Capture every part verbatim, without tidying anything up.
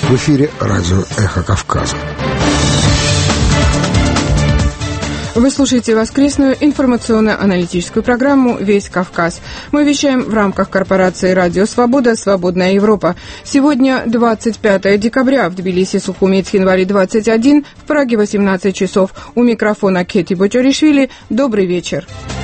В эфире радио «Эхо Кавказа». Вы слушаете воскресную информационно-аналитическую программу «Весь Кавказ». Мы вещаем в рамках корпорации «Радио Свобода. Свободная Европа». Сегодня двадцать пятое декабря. В Тбилиси, Сухуми, Цхинвали двадцать один, в Праге восемнадцать часов. У микрофона Кети Бочоришвили. Добрый вечер.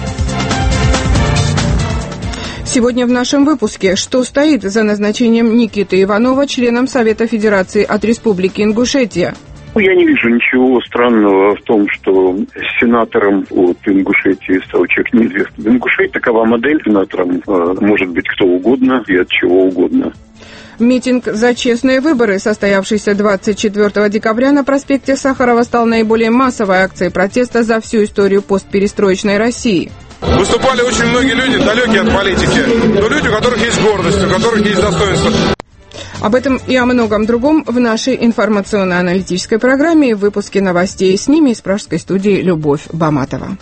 Сегодня в нашем выпуске: что стоит за назначением Никиты Иванова членом Совета Федерации от Республики Ингушетия? Я не вижу ничего странного в том, что сенатором от Ингушетии стал человек неизвестный. В Ингушетии такова модель: сенатором э, может быть кто угодно и от чего угодно. Митинг за честные выборы, состоявшийся двадцать четвёртого декабря на проспекте Сахарова, стал наиболее массовой акцией протеста за всю историю постперестроечной России. Выступали очень многие люди, далекие от политики, но люди, у которых есть гордость, у которых есть достоинство. Об этом и о многом другом в нашей информационно-аналитической программе и в выпуске новостей. С ними из пражской студии Любовь Баматова.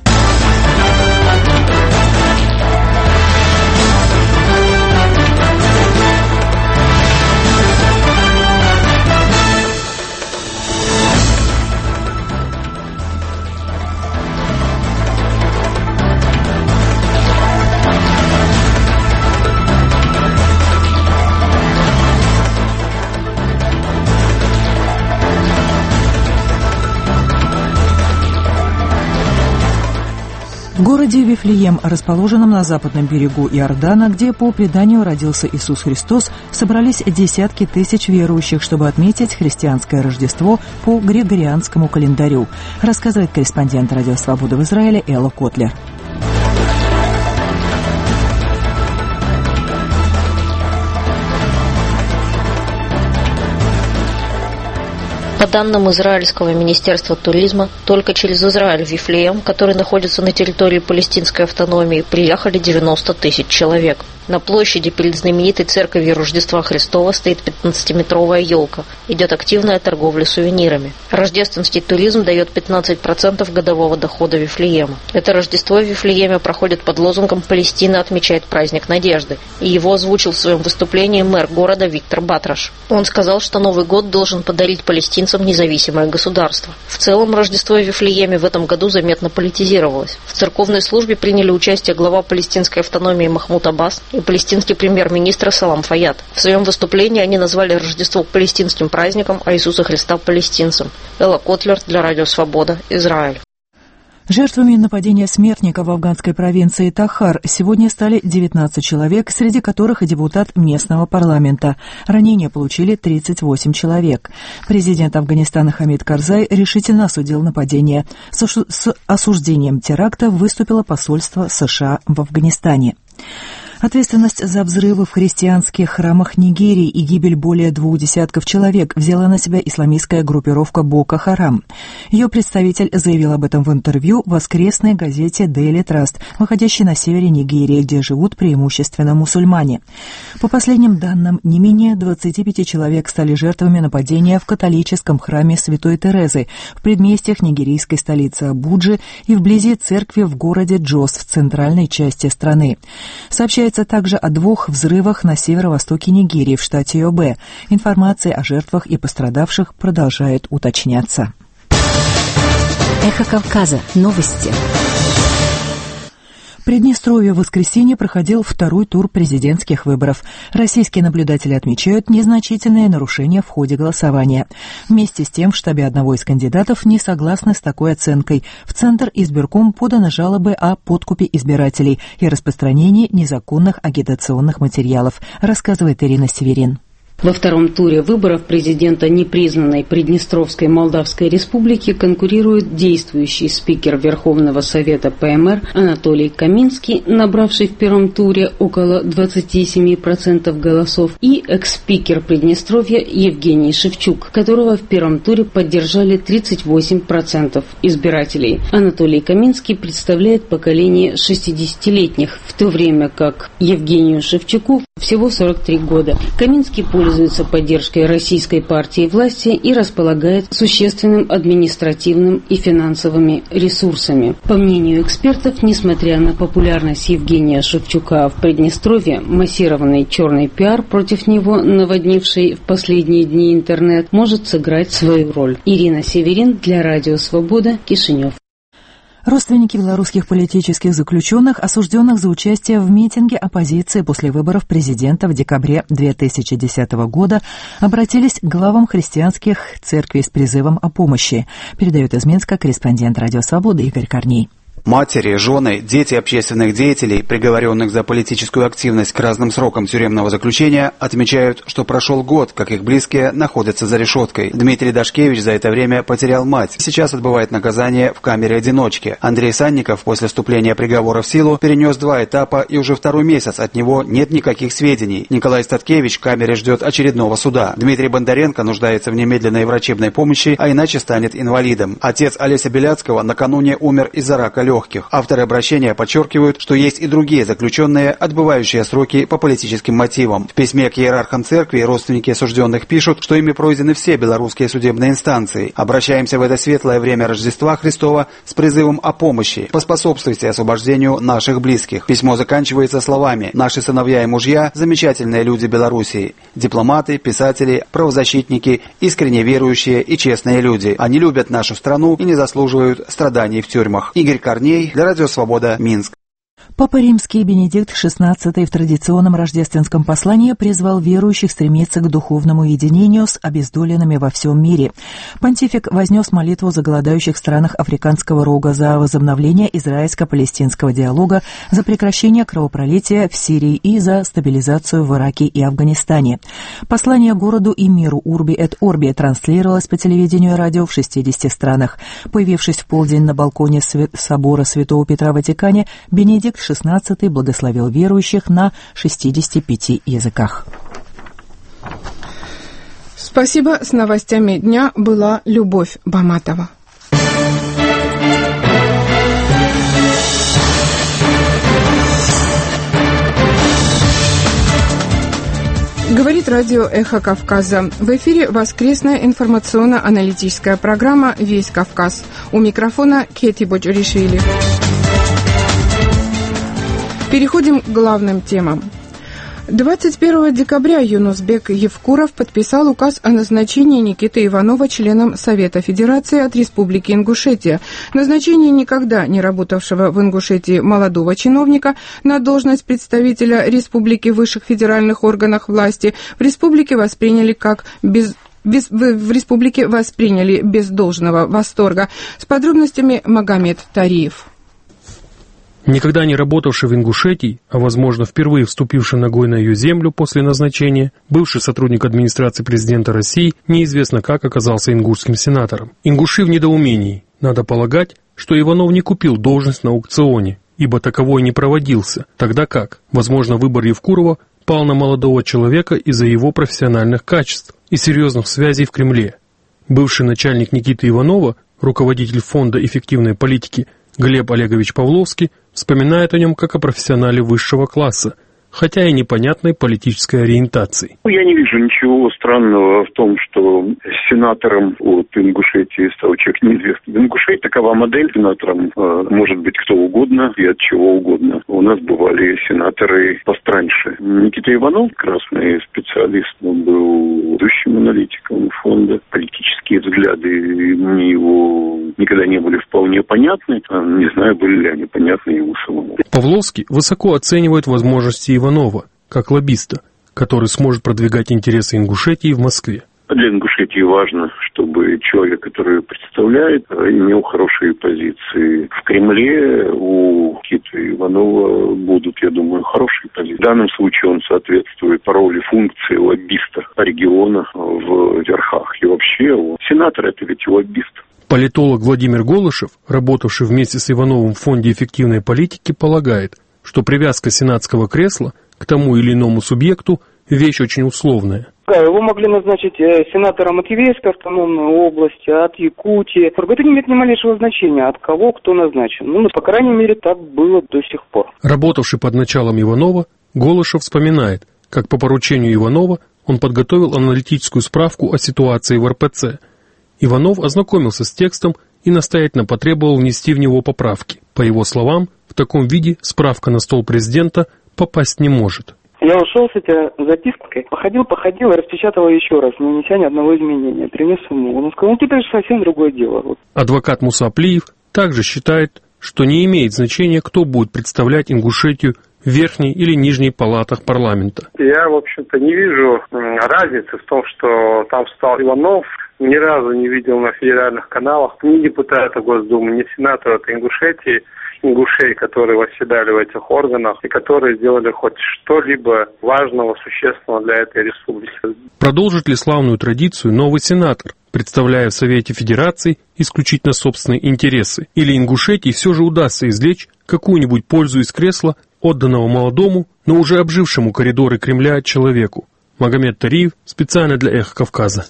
В городе Вифлеем, расположенном на западном берегу Иордана, где по преданию родился Иисус Христос, собрались десятки тысяч верующих, чтобы отметить христианское Рождество по григорианскому календарю, рассказывает корреспондент «Радио Свобода» в Израиле Элла Котлер. По данным Израильского министерства туризма, только через Израиль в Вифлеем, который находится на территории палестинской автономии, приехали девяносто тысяч человек. На площади перед знаменитой церковью Рождества Христова стоит пятнадцатиметровая елка. Идет активная торговля сувенирами. Рождественский туризм дает пятнадцать процентов годового дохода Вифлеема. Это Рождество в Вифлееме проходит под лозунгом «Палестина отмечает праздник надежды». И его озвучил в своем выступлении мэр города Виктор Батраш. Он сказал, что Новый год должен подарить палестинцам независимое государство. В целом, Рождество в Вифлееме в этом году заметно политизировалось. В церковной службе приняли участие глава палестинской автономии Махмуд Аббас и палестинский премьер-министр Салам Фаяд. В своем выступлении они назвали Рождество палестинским праздником, а Иисуса Христа палестинцем. Элла Котлер для Радио Свобода, Израиль. Жертвами нападения смертников в афганской провинции Тахар сегодня стали девятнадцать человек, среди которых и депутат местного парламента. Ранения получили тридцать восемь человек. Президент Афганистана Хамид Карзай решительно осудил нападение. С осуждением теракта выступило посольство США в Афганистане. Ответственность за взрывы в христианских храмах Нигерии и гибель более двух десятков человек взяла на себя исламистская группировка Боко Харам. Ее представитель заявил об этом в интервью в воскресной газете Daily Trust, выходящей на севере Нигерии, где живут преимущественно мусульмане. По последним данным, не менее двадцати пяти человек стали жертвами нападения в католическом храме Святой Терезы в предместьях нигерийской столицы Абуджи и вблизи церкви в городе Джос в центральной части страны. Сообщается также о двух взрывах на северо-востоке Нигерии в штате Йобе. Информация о жертвах и пострадавших продолжает уточняться. Эхо Кавказа. Новости. В Приднестровье в воскресенье проходил второй тур президентских выборов. Российские наблюдатели отмечают незначительные нарушения в ходе голосования. Вместе с тем в штабе одного из кандидатов не согласны с такой оценкой. В Центр избирком поданы жалобы о подкупе избирателей и распространении незаконных агитационных материалов, рассказывает Ирина Северин. Во втором туре выборов президента непризнанной Приднестровской Молдавской Республики конкурирует действующий спикер Верховного Совета ПМР Анатолий Каминский, набравший в первом туре около двадцати семи процентов голосов, и экс-спикер Приднестровья Евгений Шевчук, которого в первом туре поддержали тридцать восемь процентов избирателей. Анатолий Каминский представляет поколение шестидесятилетних, в то время как Евгению Шевчуку всего сорок три года. Каминский пользуется пользуется поддержкой российской партии власти и располагает существенным административным и финансовыми ресурсами. По мнению экспертов, несмотря на популярность Евгения Шевчука в Приднестровье, массированный черный пиар против него, наводнивший в последние дни интернет, может сыграть свою роль. Ирина Северин для Радио Свобода, Кишинев. Родственники белорусских политических заключенных, осужденных за участие в митинге оппозиции после выборов президента в декабре две тысячи десятого года, обратились к главам христианских церквей с призывом о помощи, передает из Минска корреспондент Радио Свобода Игорь Корней. Матери, жены, дети общественных деятелей, приговоренных за политическую активность к разным срокам тюремного заключения, отмечают, что прошел год, как их близкие находятся за решеткой. Дмитрий Дашкевич за это время потерял мать. Сейчас отбывает наказание в камере-одиночке. Андрей Санников после вступления приговора в силу перенес два этапа, и уже второй месяц от него нет никаких сведений. Николай Статкевич в камере ждет очередного суда. Дмитрий Бондаренко нуждается в немедленной врачебной помощи, а иначе станет инвалидом. Отец Олеся Беляцкого накануне умер из-за рака легких. Авторы обращения подчеркивают, что есть и другие заключенные, отбывающие сроки по политическим мотивам. В письме к иерархам церкви родственники осужденных пишут, что ими пройдены все белорусские судебные инстанции. Обращаемся в это светлое время Рождества Христова с призывом о помощи. Поспособствуйте освобождению наших близких. Письмо заканчивается словами: «Наши сыновья и мужья – замечательные люди Белоруссии. Дипломаты, писатели, правозащитники, искренне верующие и честные люди. Они любят нашу страну и не заслуживают страданий в тюрьмах». Игорь Корней для Радио Свобода, Минск. Папа Римский Бенедикт шестнадцатый в традиционном рождественском послании призвал верующих стремиться к духовному единению с обездоленными во всем мире. Понтифик вознес молитву за голодающих в странах Африканского рога, за возобновление израильско-палестинского диалога, за прекращение кровопролития в Сирии и за стабилизацию в Ираке и Афганистане. Послание городу и миру Урби эт Орби транслировалось по телевидению и радио в шестидесяти странах. Появившись в полдень на балконе собора Святого Петра в Ватикане, Бенедикт шестнадцатый благословил верующих на шестидесяти пяти языках. Спасибо. С новостями дня была Любовь Баматова. Говорит радио «Эхо Кавказа». В эфире воскресная информационно-аналитическая программа «Весь Кавказ». У микрофона Кети Боджаришвили. Переходим к главным темам. двадцать первого декабря Юнусбек Евкуров подписал указ о назначении Никиты Иванова членом Совета Федерации от Республики Ингушетия. Назначение никогда не работавшего в Ингушетии молодого чиновника на должность представителя республики в высших федеральных органах власти в республике восприняли как без Без, в, в республике восприняли без должного восторга. С подробностями Магомед Тариев. Никогда не работавший в Ингушетии, а, возможно, впервые вступивший ногой на ее землю после назначения, бывший сотрудник администрации президента России неизвестно как оказался ингушским сенатором. Ингуши в недоумении. Надо полагать, что Иванов не купил должность на аукционе, ибо таковой не проводился. Тогда как? Возможно, выбор Евкурова пал на молодого человека из-за его профессиональных качеств и серьезных связей в Кремле. Бывший начальник Никиты Иванова, руководитель фонда эффективной политики Глеб Олегович Павловский, вспоминает о нем как о профессионале высшего класса, хотя и непонятной политической ориентации. Я не вижу ничего странного в том, что сенатором от Ингушетии стал человек неизвестный. В Ингушетии такова модель. Сенатором э, может быть кто угодно и от чего угодно. У нас бывали сенаторы постраньше. Никита Иванов, красный специалист, он был ведущим аналитиком фонда. Политические взгляды мне его никогда не были вполне понятны. Не знаю, были ли они понятны ему самому. Павловский высоко оценивает возможности Иванова, как лоббиста, который сможет продвигать интересы Ингушетии в Москве. Для Ингушетии важно, чтобы человек, который ее представляет, имел хорошие позиции. В Кремле у Никиты Иванова будут, я думаю, хорошие позиции. В данном случае он соответствует по роли функции лоббиста региона в верхах. И вообще, сенатор – это ведь лоббист. Политолог Владимир Голышев, работавший вместе с Ивановым в Фонде эффективной политики, полагает, что привязка сенатского кресла к тому или иному субъекту – вещь очень условная. Да, его могли назначить сенатором от Еврейской автономной области, от Якутии. Это не имеет ни малейшего значения, от кого кто назначен. Ну, по крайней мере, так было до сих пор. Работавший под началом Иванова, Голышев вспоминает, как по поручению Иванова он подготовил аналитическую справку о ситуации в эр пэ цэ. Иванов ознакомился с текстом и настоятельно потребовал внести в него поправки. По его словам, в таком виде справка на стол президента попасть не может. Я ушел с этой запиской, походил, походил и распечатал ее еще раз, не внеся ни одного изменения. Принес ему. Он сказал, ну теперь же совсем другое дело. Вот. Адвокат Муса Аплиев также считает, что не имеет значения, кто будет представлять Ингушетию в верхней или нижней палатах парламента. Я, в общем-то, не вижу разницы в том, что там встал Иванов. Ни разу не видел на федеральных каналах ни депутата Госдумы, ни сенатора от Ингушетии, ингушей, которые восседали в этих органах и которые сделали хоть что-либо важного, существенного для этой республики. Продолжит ли славную традицию новый сенатор, представляя в Совете Федерации исключительно собственные интересы? Или Ингушетии все же удастся извлечь какую-нибудь пользу из кресла, отданного молодому, но уже обжившему коридоры Кремля человеку? Магомед Тариев, специально для «Эхо Кавказа».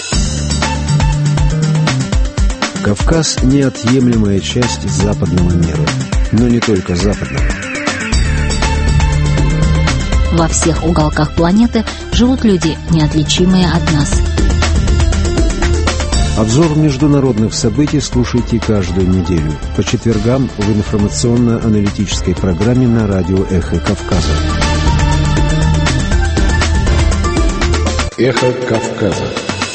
Кавказ – неотъемлемая часть западного мира, но не только западного. Во всех уголках планеты живут люди, неотличимые от нас. Обзор международных событий слушайте каждую неделю по четвергам в информационно-аналитической программе на радио «Эхо Кавказа». «Эхо Кавказа».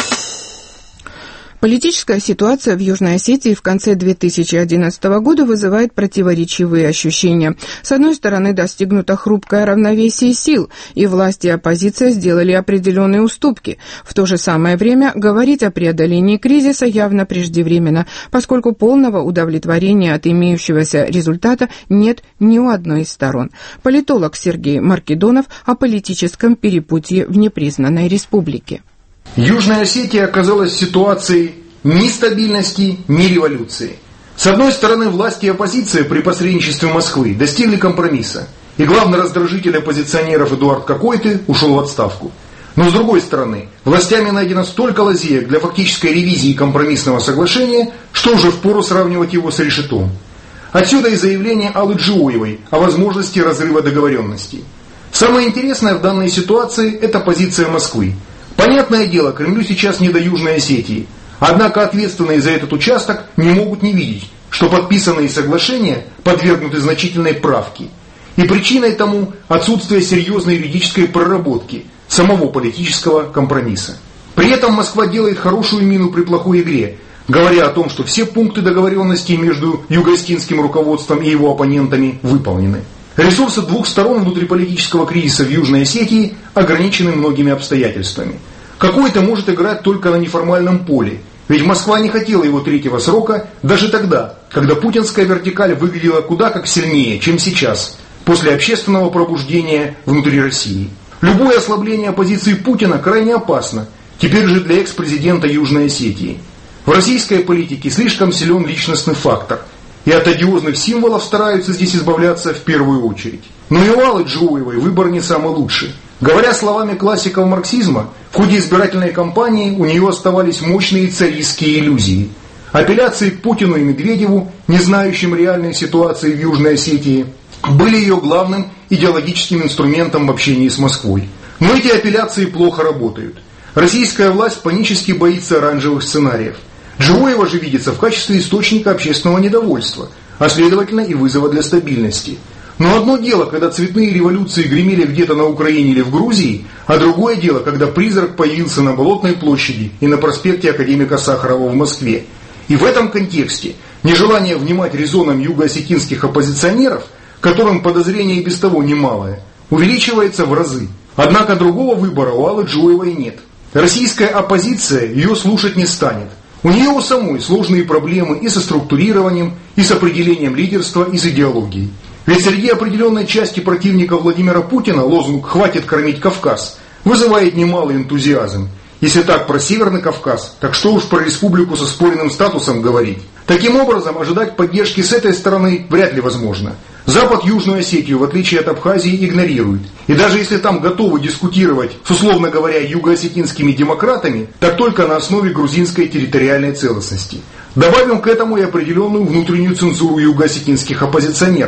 Политическая ситуация в Южной Осетии в конце две тысячи одиннадцатого года вызывает противоречивые ощущения. С одной стороны, достигнуто хрупкое равновесие сил, и власть и оппозиция сделали определенные уступки. В то же самое время говорить о преодолении кризиса явно преждевременно, поскольку полного удовлетворения от имеющегося результата нет ни у одной из сторон. Политолог Сергей Маркедонов о политическом перепутье в непризнанной республике. Южная Осетия оказалась в ситуации ни стабильности, ни революции. С одной стороны, власть и оппозиция при посредничестве Москвы достигли компромисса, и главный раздражитель оппозиционеров Эдуард Какойты ушел в отставку. Но с другой стороны, властями найдено столько лазеек для фактической ревизии компромиссного соглашения, что уже впору сравнивать его с решетом. Отсюда и заявление Аллы Джиоевой о возможности разрыва договоренностей. Самое интересное в данной ситуации – это позиция Москвы. Понятное дело, Кремлю сейчас не до Южной Осетии. Однако ответственные за этот участок не могут не видеть, что подписанные соглашения подвергнуты значительной правке. И причиной тому отсутствие серьезной юридической проработки самого политического компромисса. При этом Москва делает хорошую мину при плохой игре, говоря о том, что все пункты договоренности между юго-осетинским руководством и его оппонентами выполнены. Ресурсы двух сторон внутриполитического кризиса в Южной Осетии ограничены многими обстоятельствами. Какой-то может играть только на неформальном поле, ведь Москва не хотела его третьего срока даже тогда, когда путинская вертикаль выглядела куда как сильнее, чем сейчас, после общественного пробуждения внутри России. Любое ослабление позиции Путина крайне опасно, теперь же для экс-президента Южной Осетии. В российской политике слишком силен личностный фактор, и от одиозных символов стараются здесь избавляться в первую очередь. Но и у Аллы Джиоевой выбор не самый лучший. Говоря словами классиков марксизма, в ходе избирательной кампании у нее оставались мощные царистские иллюзии. Апелляции к Путину и Медведеву, не знающим реальной ситуации в Южной Осетии, были ее главным идеологическим инструментом в общении с Москвой. Но эти апелляции плохо работают. Российская власть панически боится оранжевых сценариев. Джиоева же видится в качестве источника общественного недовольства, а следовательно и вызова для стабильности. Но одно дело, когда цветные революции гремели где-то на Украине или в Грузии, а другое дело, когда призрак появился на Болотной площади и на проспекте Академика Сахарова в Москве. И в этом контексте нежелание внимать резонам юго-осетинских оппозиционеров, которым подозрение и без того немалое, увеличивается в разы. Однако другого выбора у Аллы Джиоевой нет. Российская оппозиция ее слушать не станет. У нее у самой сложные проблемы и со структурированием, и с определением лидерства, и с идеологией. Ведь среди определенной части противников Владимира Путина лозунг «Хватит кормить Кавказ» вызывает немалый энтузиазм. Если так про Северный Кавказ, так что уж про республику со спорным статусом говорить. Таким образом, ожидать поддержки с этой стороны вряд ли возможно. Запад Южную Осетию, в отличие от Абхазии, игнорирует. И даже если там готовы дискутировать с, условно говоря, юго-осетинскими демократами, так только на основе грузинской территориальной целостности. Добавим к этому и определенную внутреннюю цензуру юго-осетинских оппозиционеров.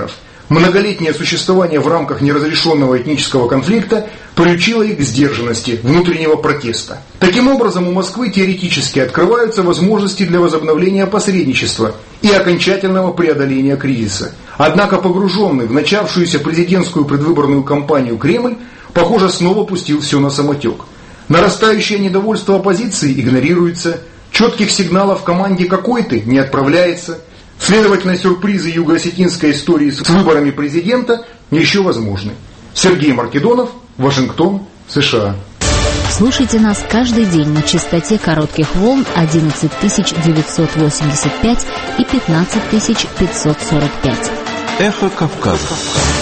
Многолетнее существование в рамках неразрешенного этнического конфликта приучило их к сдержанности, внутреннего протеста. Таким образом, у Москвы теоретически открываются возможности для возобновления посредничества и окончательного преодоления кризиса. Однако погруженный в начавшуюся президентскую предвыборную кампанию Кремль, похоже, снова пустил все на самотек. Нарастающее недовольство оппозиции игнорируется, четких сигналов команде какой-то не отправляется. Следовательно, сюрпризы юго-осетинской истории с выборами президента еще возможны. Сергей Маркедонов, Вашингтон, США. Слушайте нас каждый день на частоте коротких волн одиннадцать тысяч девятьсот восемьдесят пять и пятнадцать тысяч пятьсот сорок пять. Эхо Кавказа.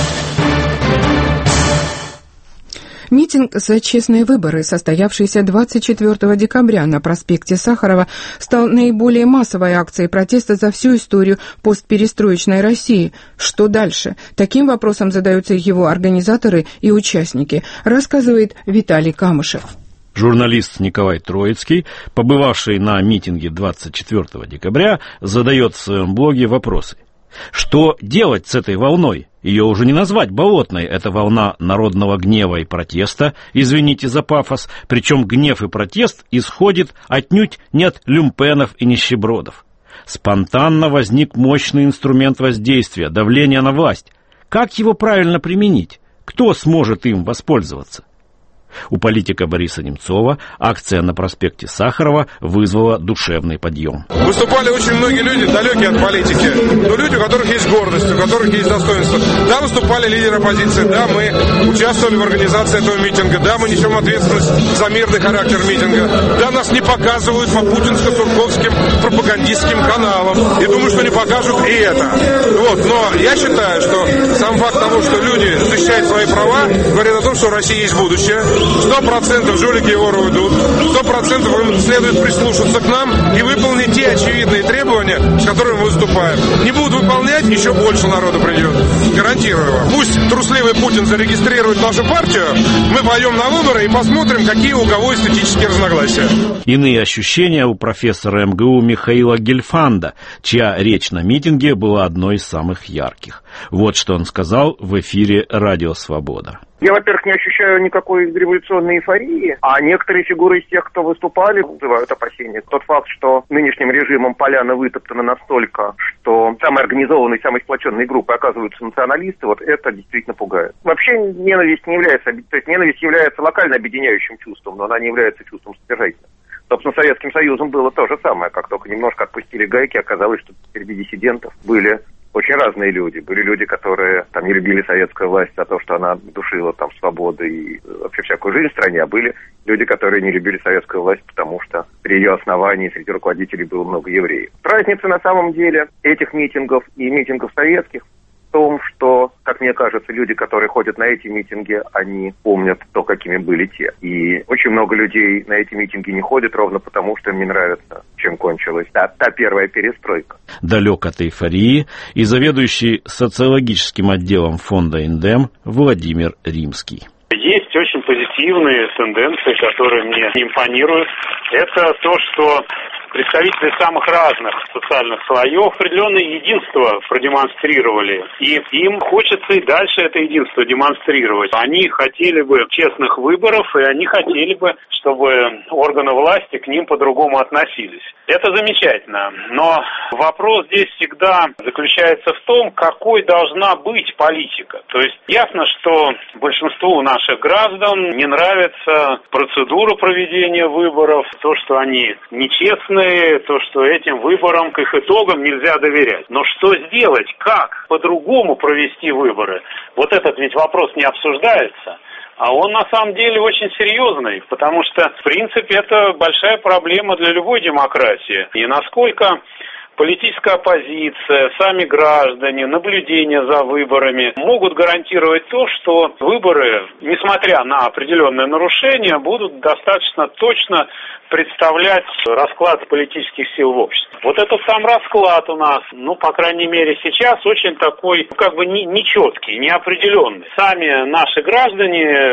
Митинг за честные выборы, состоявшийся двадцать четвёртого декабря на проспекте Сахарова, стал наиболее массовой акцией протеста за всю историю постперестроечной России. Что дальше? Таким вопросом задаются его организаторы и участники, рассказывает Виталий Камышев. Журналист Николай Троицкий, побывавший на митинге двадцать четвёртого декабря, задает в своем блоге вопросы. Что делать с этой волной? Ее уже не назвать болотной. Это волна народного гнева и протеста, извините за пафос, причем гнев и протест исходит отнюдь не от люмпенов и нищебродов. Спонтанно возник мощный инструмент воздействия, давления на власть. Как его правильно применить? Кто сможет им воспользоваться? У политика Бориса Немцова акция на проспекте Сахарова вызвала душевный подъем. Выступали очень многие люди, далекие от политики, но люди, у которых есть гордость, у которых есть достоинство. Да, выступали лидеры оппозиции, да, мы участвовали в организации этого митинга, да, мы несем ответственность за мирный характер митинга, да, нас не показывают по путинско-сурковским пропагандистским каналам, и думаю, что не покажут и это. Вот, но я считаю, что сам факт того, что люди защищают свои права, говорит о том, что у России есть будущее. Сто процентов жулики и воры уйдут. Сто процентов им следует прислушаться к нам и выполнить те очевидные требования, с которыми мы выступаем. Не будут выполнять, еще больше народу придет. Гарантирую вам. Пусть трусливый Путин зарегистрирует нашу партию, мы пойдем на выборы и посмотрим, какие у кого эстетические разногласия. Иные ощущения у профессора эм гэ у Михаила Гельфанда, чья речь на митинге была одной из самых ярких. Вот что он сказал в эфире «Радио Свобода». Я, во-первых, не ощущаю никакой революционной эйфории, а некоторые фигуры из тех, кто выступали, вызывают опасения. Тот факт, что нынешним режимом поляна вытоптана настолько, что самые организованные, самые сплоченные группы оказываются националисты, вот это действительно пугает. Вообще ненависть не является, то есть ненависть является локально объединяющим чувством, но она не является чувством содержательным. Собственно, Советским Союзом было то же самое, как только немножко отпустили гайки, оказалось, что среди диссидентов были очень разные люди. Были люди, которые там не любили советскую власть за то, что она душила там свободу и вообще всякую жизнь в стране, а были люди, которые не любили советскую власть, потому что при ее основании среди руководителей было много евреев. Разница на самом деле этих митингов и митингов советских в том, что, как мне кажется, люди, которые ходят на эти митинги, они помнят то, какими были те. И очень много людей на эти митинги не ходят ровно потому, что им не нравится, чем кончилась та, та первая перестройка. Далек от эйфории и заведующий социологическим отделом фонда «Индем» Владимир Римский. Есть очень позитивные тенденции, которые мне импонируют. Это то, что представители самых разных социальных слоев определенное единство продемонстрировали. И им хочется и дальше это единство демонстрировать. Они хотели бы честных выборов, и они хотели бы, чтобы органы власти к ним по-другому относились. Это замечательно. Но вопрос здесь всегда заключается в том, какой должна быть политика. То есть ясно, что большинству наших граждан не нравится процедура проведения выборов, то, что они нечестны, то, что этим выборам, к их итогам нельзя доверять. Но что сделать? Как по-другому провести выборы? Вот этот ведь вопрос не обсуждается. А он на самом деле очень серьезный, потому что, в принципе, это большая проблема для любой демократии. И насколько политическая оппозиция, сами граждане, наблюдение за выборами могут гарантировать то, что выборы, несмотря на определенные нарушения, будут достаточно точно представлять расклад политических сил в обществе. Вот этот сам расклад у нас, ну, по крайней мере, сейчас очень такой, как бы нечеткий, неопределенный. Сами наши граждане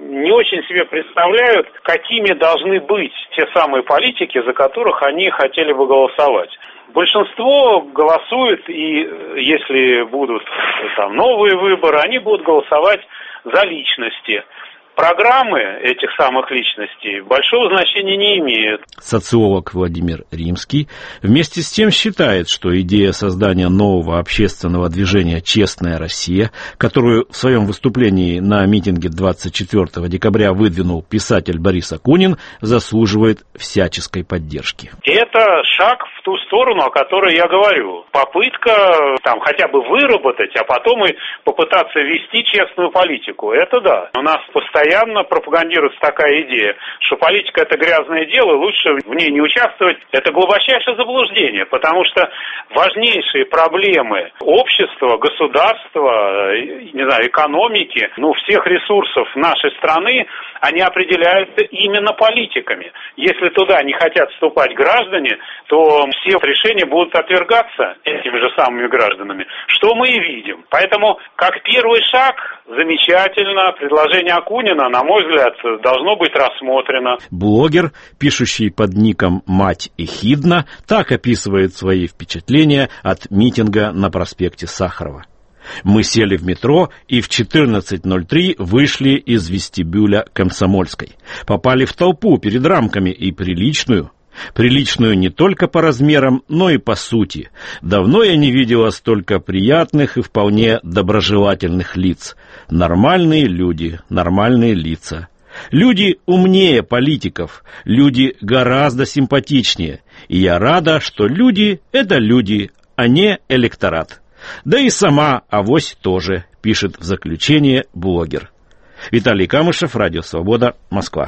не очень себе представляют, какими должны быть те самые политики, за которых они хотели бы голосовать. Большинство голосует, и если будут там новые выборы, они будут голосовать за личности. Программы этих самых личностей большого значения не имеют. Социолог Владимир Римский вместе с тем считает, что идея создания нового общественного движения «Честная Россия», которую в своем выступлении на митинге двадцать четвёртого декабря выдвинул писатель Борис Акунин, заслуживает всяческой поддержки. Это шаг в ту сторону, о которой я говорю. Попытка там хотя бы выработать, а потом и попытаться вести честную политику. Это да. У нас постоянно Постоянно пропагандируется такая идея, что политика – это грязное дело, лучше в ней не участвовать. Это глубочайшее заблуждение, потому что важнейшие проблемы общества, государства, не знаю, экономики, ну, всех ресурсов нашей страны, они определяются именно политиками. Если туда не хотят вступать граждане, то все решения будут отвергаться этими же самыми гражданами, что мы и видим. Поэтому, как первый шаг, замечательно, предложение Акунина, на мой взгляд, должно быть рассмотрено. Блогер, пишущий под ником «Мать Эхидна», так описывает свои впечатления от митинга на проспекте Сахарова. Мы сели в метро и в четырнадцать ноль три вышли из вестибюля Комсомольской. Попали в толпу перед рамками и приличную. Приличную не только по размерам, но и по сути. Давно я не видела столько приятных и вполне доброжелательных лиц. Нормальные люди, нормальные лица. Люди умнее политиков, люди гораздо симпатичнее. И я рада, что люди – это люди, а не электорат. Да и сама авось тоже, пишет в заключение блогер. Виталий Камышев, Радио Свобода, Москва.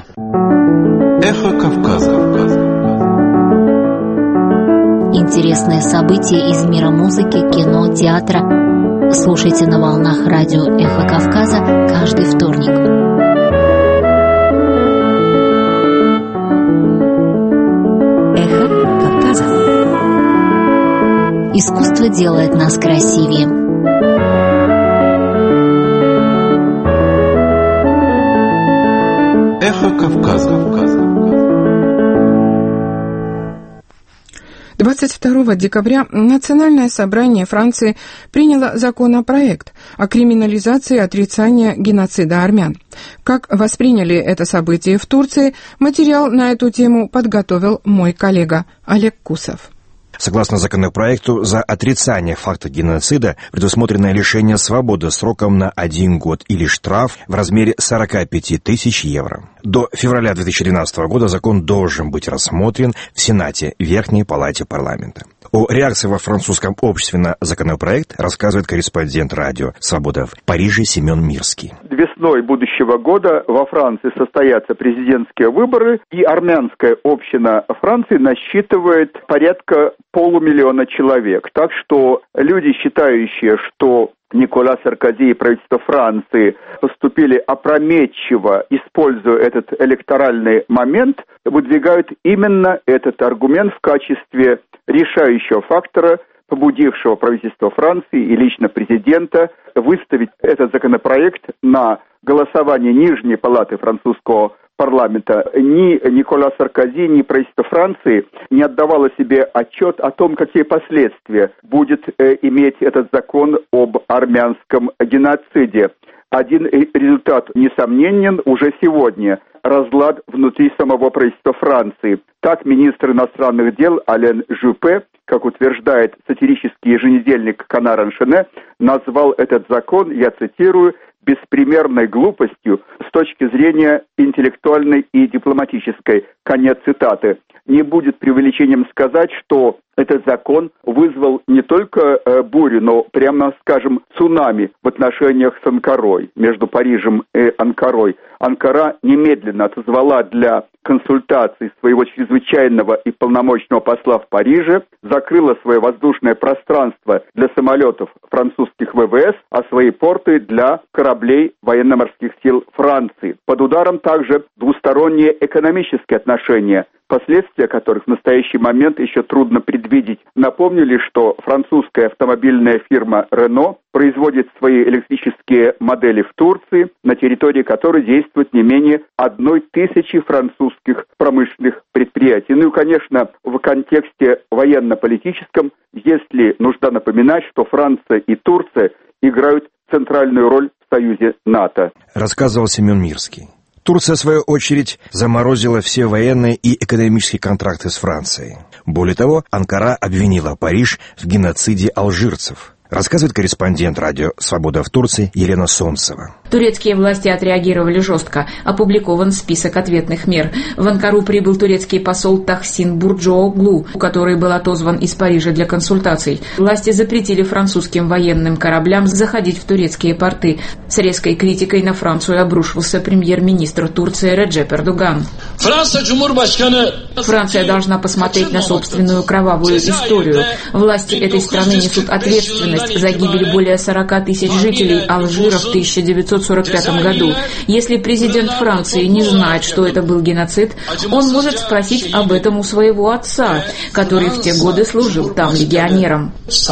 Эхо Кавказа. Интересные события из мира музыки, кино, театра. Слушайте на волнах радио «Эхо Кавказа» каждый вторник. «Эхо Кавказа». Искусство делает нас красивее. «Эхо Кавказа». двадцать второго декабря Национальное собрание Франции приняло законопроект о криминализации отрицания геноцида армян. Как восприняли это событие в Турции, материал на эту тему подготовил мой коллега Олег Кусов. Согласно законопроекту, за отрицание факта геноцида предусмотрено лишение свободы сроком на один год или штраф в размере сорок пять тысяч евро. До февраля две тысячи тринадцатого года закон должен быть рассмотрен в Сенате, Верхней палате парламента. О реакции во французском обществе на законопроект рассказывает корреспондент радио «Свобода» в Париже Семен Мирский. Весной будущего года во Франции состоятся президентские выборы, и армянская община Франции насчитывает порядка полумиллиона человек. Так что люди, считающие, что Никола Саркози и правительство Франции поступили опрометчиво, используя этот электоральный момент, выдвигают именно этот аргумент в качестве решающего фактора, побудившего правительство Франции и лично президента выставить этот законопроект на голосование Нижней палаты французского парламента. Ни Никола Саркози, ни правительство Франции не отдавало себе отчет о том, какие последствия будет э, иметь этот закон об армянском геноциде. Один результат несомненен уже сегодня – разлад внутри самого правительства Франции. Так министр иностранных дел Ален Жюпе, как утверждает сатирический еженедельник Канар Аншене, назвал этот закон, я цитирую, беспримерной глупостью с точки зрения интеллектуальной и дипломатической. Конец цитаты. Не будет преувеличением сказать, что этот закон вызвал не только э, бурю, но, прямо скажем, цунами в отношениях с Анкарой, между Парижем и Анкарой. Анкара немедленно отозвала для консультаций своего чрезвычайного и полномочного посла в Париже, закрыла свое воздушное пространство для самолетов французских ВВС, а свои порты для кораблей военно-морских сил Франции. Под ударом также двусторонние экономические отношения последствия которых в настоящий момент еще трудно предвидеть. Напомню лишь, что французская автомобильная фирма Renault производит свои электрические модели в Турции, на территории которой действует не менее одной тысячи французских промышленных предприятий. Ну и, конечно, в контексте военно-политическом, если нужно напоминать, что Франция и Турция играют центральную роль в союзе НАТО. Рассказывал Семен Мирский. Турция, в свою очередь, заморозила все военные и экономические контракты с Францией. Более того, Анкара обвинила Париж в геноциде алжирцев. Рассказывает корреспондент радио «Свобода» в Турции Елена Солнцева. Турецкие власти отреагировали жестко. Опубликован список ответных мер. В Анкару прибыл турецкий посол Тахсин Бурджооглу, который был отозван из Парижа для консультаций. Власти запретили французским военным кораблям заходить в турецкие порты. С резкой критикой на Францию обрушился премьер-министр Турции Реджеп Эрдоган. Франция должна посмотреть на собственную кровавую историю. Власти этой страны несут ответственность за гибель более сорока тысяч жителей Алжира в тысяча девятьсот сорок пятом году. Если президент Франции не знает, что это был геноцид, он может спросить об этом у своего отца, который в те годы служил там легионером.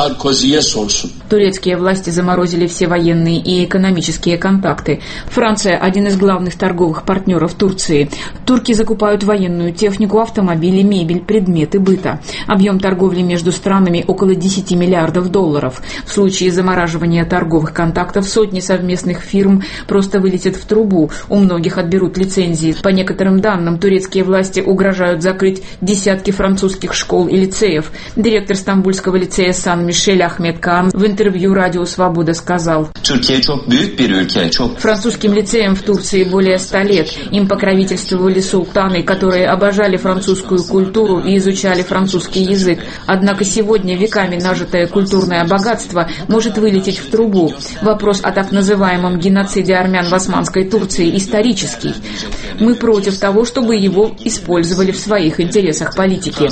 Турецкие власти заморозили все военные и экономические контакты. Франция – один из главных торговых партнеров Турции. Турки закупают военную технику, автомобили, мебель, предметы быта. Объем торговли между странами около десяти миллиардов долларов. В случае замораживания торговых контактов сотни совместных фирм просто вылетят в трубу. У многих отберут лицензии. По некоторым данным, турецкие власти угрожают закрыть десятки французских школ и лицеев. Директор Стамбульского лицея Сан-Мишель Ахмед Каан в интервью радио «Свобода» сказал: французским лицеям в Турции более ста лет. Им покровительствовали султаны, которые обожали французскую культуру и изучали французский язык. Однако сегодня веками нажитое культурное богатство может вылететь в трубу. Вопрос о так называемом геноциде армян в Османской Турции исторический. Мы против того, чтобы его использовали в своих интересах политики.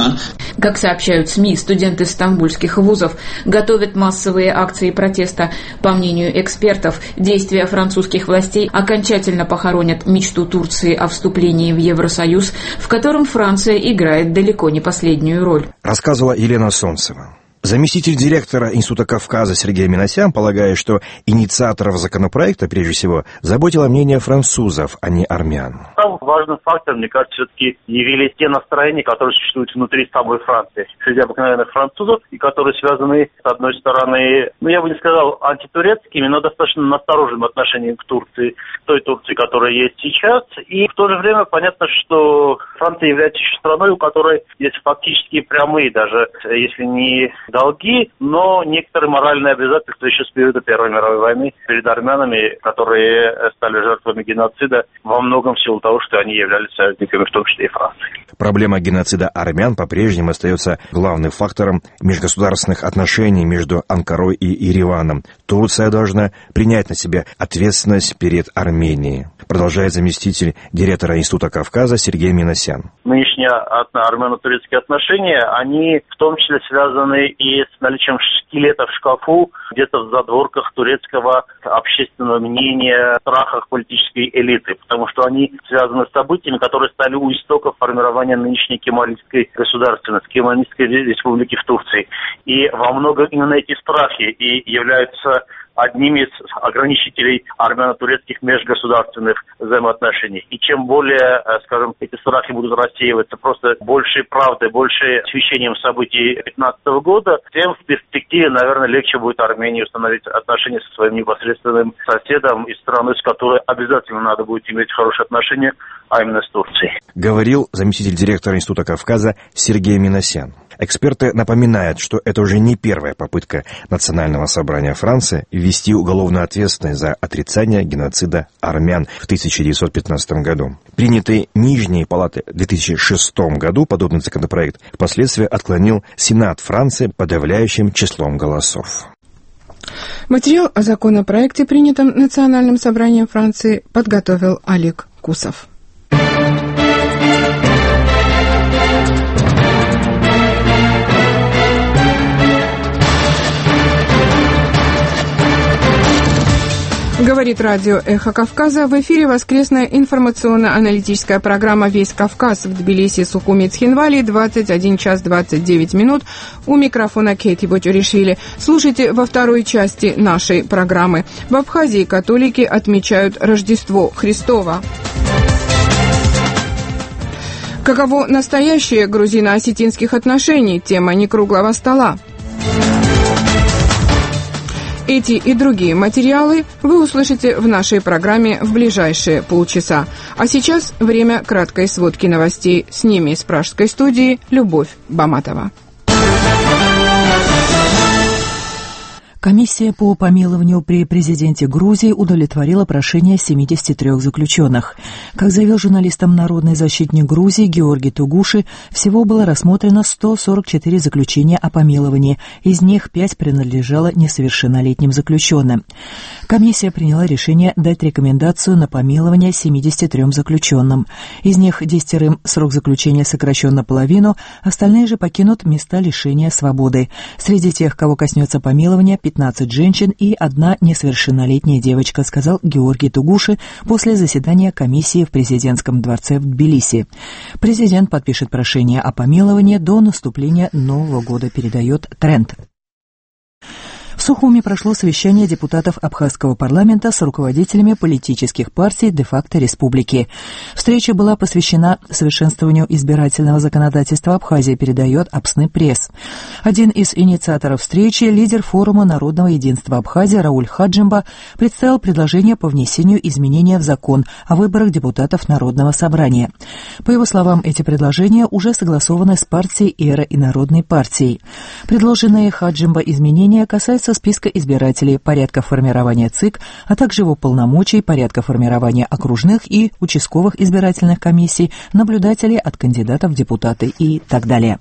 Как сообщают СМИ, студенты стамбульских вузов готовят массовые акции протеста. По мнению экспертов, действия французских властей окончательно похоронят мечту Турции о вступлении в Евросоюз, в котором Франция играет далеко не последнюю роль. Рассказывала Елена Солнцева. Заместитель директора Института Кавказа Сергей Минасян полагает, что инициаторов законопроекта, прежде всего, заботило мнение французов, а не армян. Самым важным фактором, мне кажется, все-таки явились те настроения, которые существуют внутри самой Франции, среди обыкновенных французов, и которые связаны, с одной стороны, ну, я бы не сказал антитурецкими, но достаточно настороженным отношением к Турции, той Турции, которая есть сейчас. И в то же время понятно, что Франция является еще страной, у которой есть фактически прямые, даже если не долги, но некоторые моральные обязательства еще с периода Первой мировой войны перед армянами, которые стали жертвами геноцида во многом в силу того, что они являлись союзниками, в том числе и Франции. Проблема геноцида армян по-прежнему остается главным фактором межгосударственных отношений между Анкарой и Ереваном. Турция должна принять на себя ответственность перед Арменией, продолжает заместитель директора Института Кавказа Сергей Минасян. Нынешние армяно-турецкие отношения, они в том числе связаны и с наличием скелета в шкафу, где-то в задворках турецкого общественного мнения, страхах политической элиты, потому что они связаны с событиями, которые стали у истоков формирования нынешней кемалистской государственности, кемалистской республики в Турции. И во многом именно эти страхи и являются одним из ограничителей армяно-турецких межгосударственных взаимоотношений. И чем более, скажем, эти страхи будут рассеиваться просто большей правдой, большей освещением событий две тысячи пятнадцатого года, тем в перспективе, наверное, легче будет Армении установить отношения со своим непосредственным соседом и страной, с которой обязательно надо будет иметь хорошие отношения, а именно с Турцией. Говорил заместитель директора Института Кавказа Сергей Минасян. Эксперты напоминают, что это уже не первая попытка Национального собрания Франции ввести уголовную ответственность за отрицание геноцида армян в тысяча девятьсот пятнадцатом году. Принятый Нижней палатой в две тысячи шестом году подобный законопроект впоследствии отклонил Сенат Франции подавляющим числом голосов. Материал о законопроекте, принятом Национальным собранием Франции, подготовил Олег Кусов. Говорит радио «Эхо Кавказа». В эфире воскресная информационно-аналитическая программа «Весь Кавказ» в Тбилиси, Сухуми, Цхинвали, двадцать один час двадцать девять минут. У микрофона Кейти Ботюришвили. Слушайте во второй части нашей программы. В Абхазии католики отмечают Рождество Христово. Каково настоящее грузино-осетинских отношений? Тема некруглого стола. Эти и другие материалы вы услышите в нашей программе в ближайшие полчаса. А сейчас время краткой сводки новостей. С ними из пражской студии Любовь Баматова. Комиссия по помилованию при президенте Грузии удовлетворила прошение семидесяти трёх заключенных. Как заявил журналистам народный защитник Грузии Георгий Тугуши, всего было рассмотрено сто сорок четыре заключения о помиловании, из них пять принадлежало несовершеннолетним заключенным. Комиссия приняла решение дать рекомендацию на помилование семидесяти трём заключенным. Из них десятерым срок заключения сокращен наполовину, остальные же покинут места лишения свободы. Среди тех, кого коснется помилования, пятнадцать женщин и одна несовершеннолетняя девочка, сказал Георгий Тугуши после заседания комиссии в президентском дворце в Тбилиси. Президент подпишет прошение о помиловании до наступления Нового года, передает Тренд. В Сухуми прошло совещание депутатов Абхазского парламента с руководителями политических партий де-факто республики. Встреча была посвящена совершенствованию избирательного законодательства Абхазии, передает Абсны пресс. Один из инициаторов встречи, лидер форума Народного единства Абхазии Рауль Хаджимба, представил предложение по внесению изменения в закон о выборах депутатов Народного собрания. По его словам, эти предложения уже согласованы с партией «Эра» и Народной партией. Предложенные Хаджимба изменения касаются списка избирателей, порядка формирования ЦИК, а также его полномочий, порядка формирования окружных и участковых избирательных комиссий, наблюдателей от кандидатов в депутаты и так далее.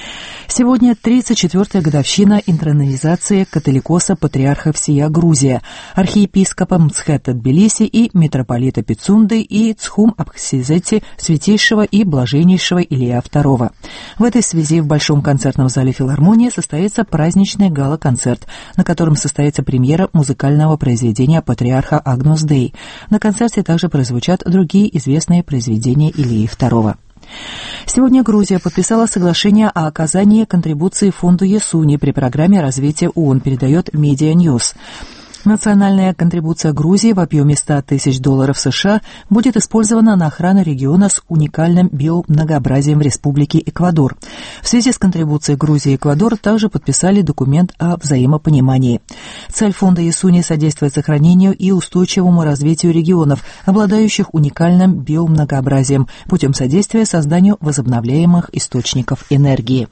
Сегодня тридцать четвёртая годовщина интронизации католикоса патриарха всея Грузия, архиепископа Мцхета Тбилиси и митрополита Пицунды и Цхум Абхазети святейшего и блаженнейшего Илия второго. В этой связи в Большом концертном зале филармонии состоится праздничный гала-концерт, на котором состоится премьера музыкального произведения патриарха Агнус Дей. На концерте также прозвучат другие известные произведения Илии второго. Сегодня Грузия подписала соглашение о оказании контрибуции фонду Ясуни при программе развития ООН, передает Media News. Национальная контрибуция Грузии в объеме ста тысяч долларов США будет использована на охрану региона с уникальным биомногообразием в Республике Эквадор. В связи с контрибуцией Грузии и Эквадор также подписали документ о взаимопонимании. Цель фонда Ясуни содействует сохранению и устойчивому развитию регионов, обладающих уникальным биомногообразием, путем содействия созданию возобновляемых источников энергии.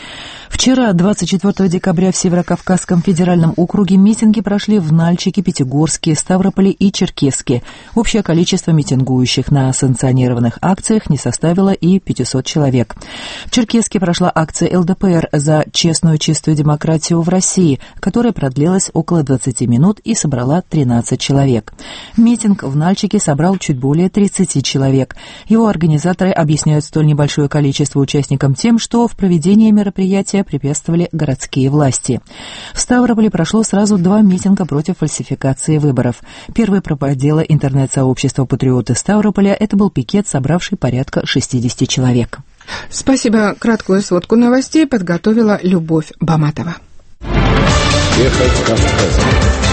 Вчера, двадцать четвёртого декабря, в Северокавказском федеральном округе митинги прошли в Нальчике, Пятигорске, Ставрополе и Черкесске. Общее количество митингующих на санкционированных акциях не составило и пятисот человек. В Черкесске прошла акция эл дэ пэ эр за честную чистую демократию в России, которая продлилась около двадцати минут и собрала тринадцать человек. Митинг в Нальчике собрал чуть более тридцати человек. Его организаторы объясняют столь небольшое количество участникам тем, что в проведении мероприятия препятствовали городские власти. В Ставрополе прошло сразу два митинга против фальсификации выборов. Первый пропагандировало интернет-сообщество «Патриоты Ставрополя». Это был пикет, собравший порядка шестидесяти человек. Спасибо. Краткую сводку новостей подготовила Любовь Баматова. Эхо Кавказа.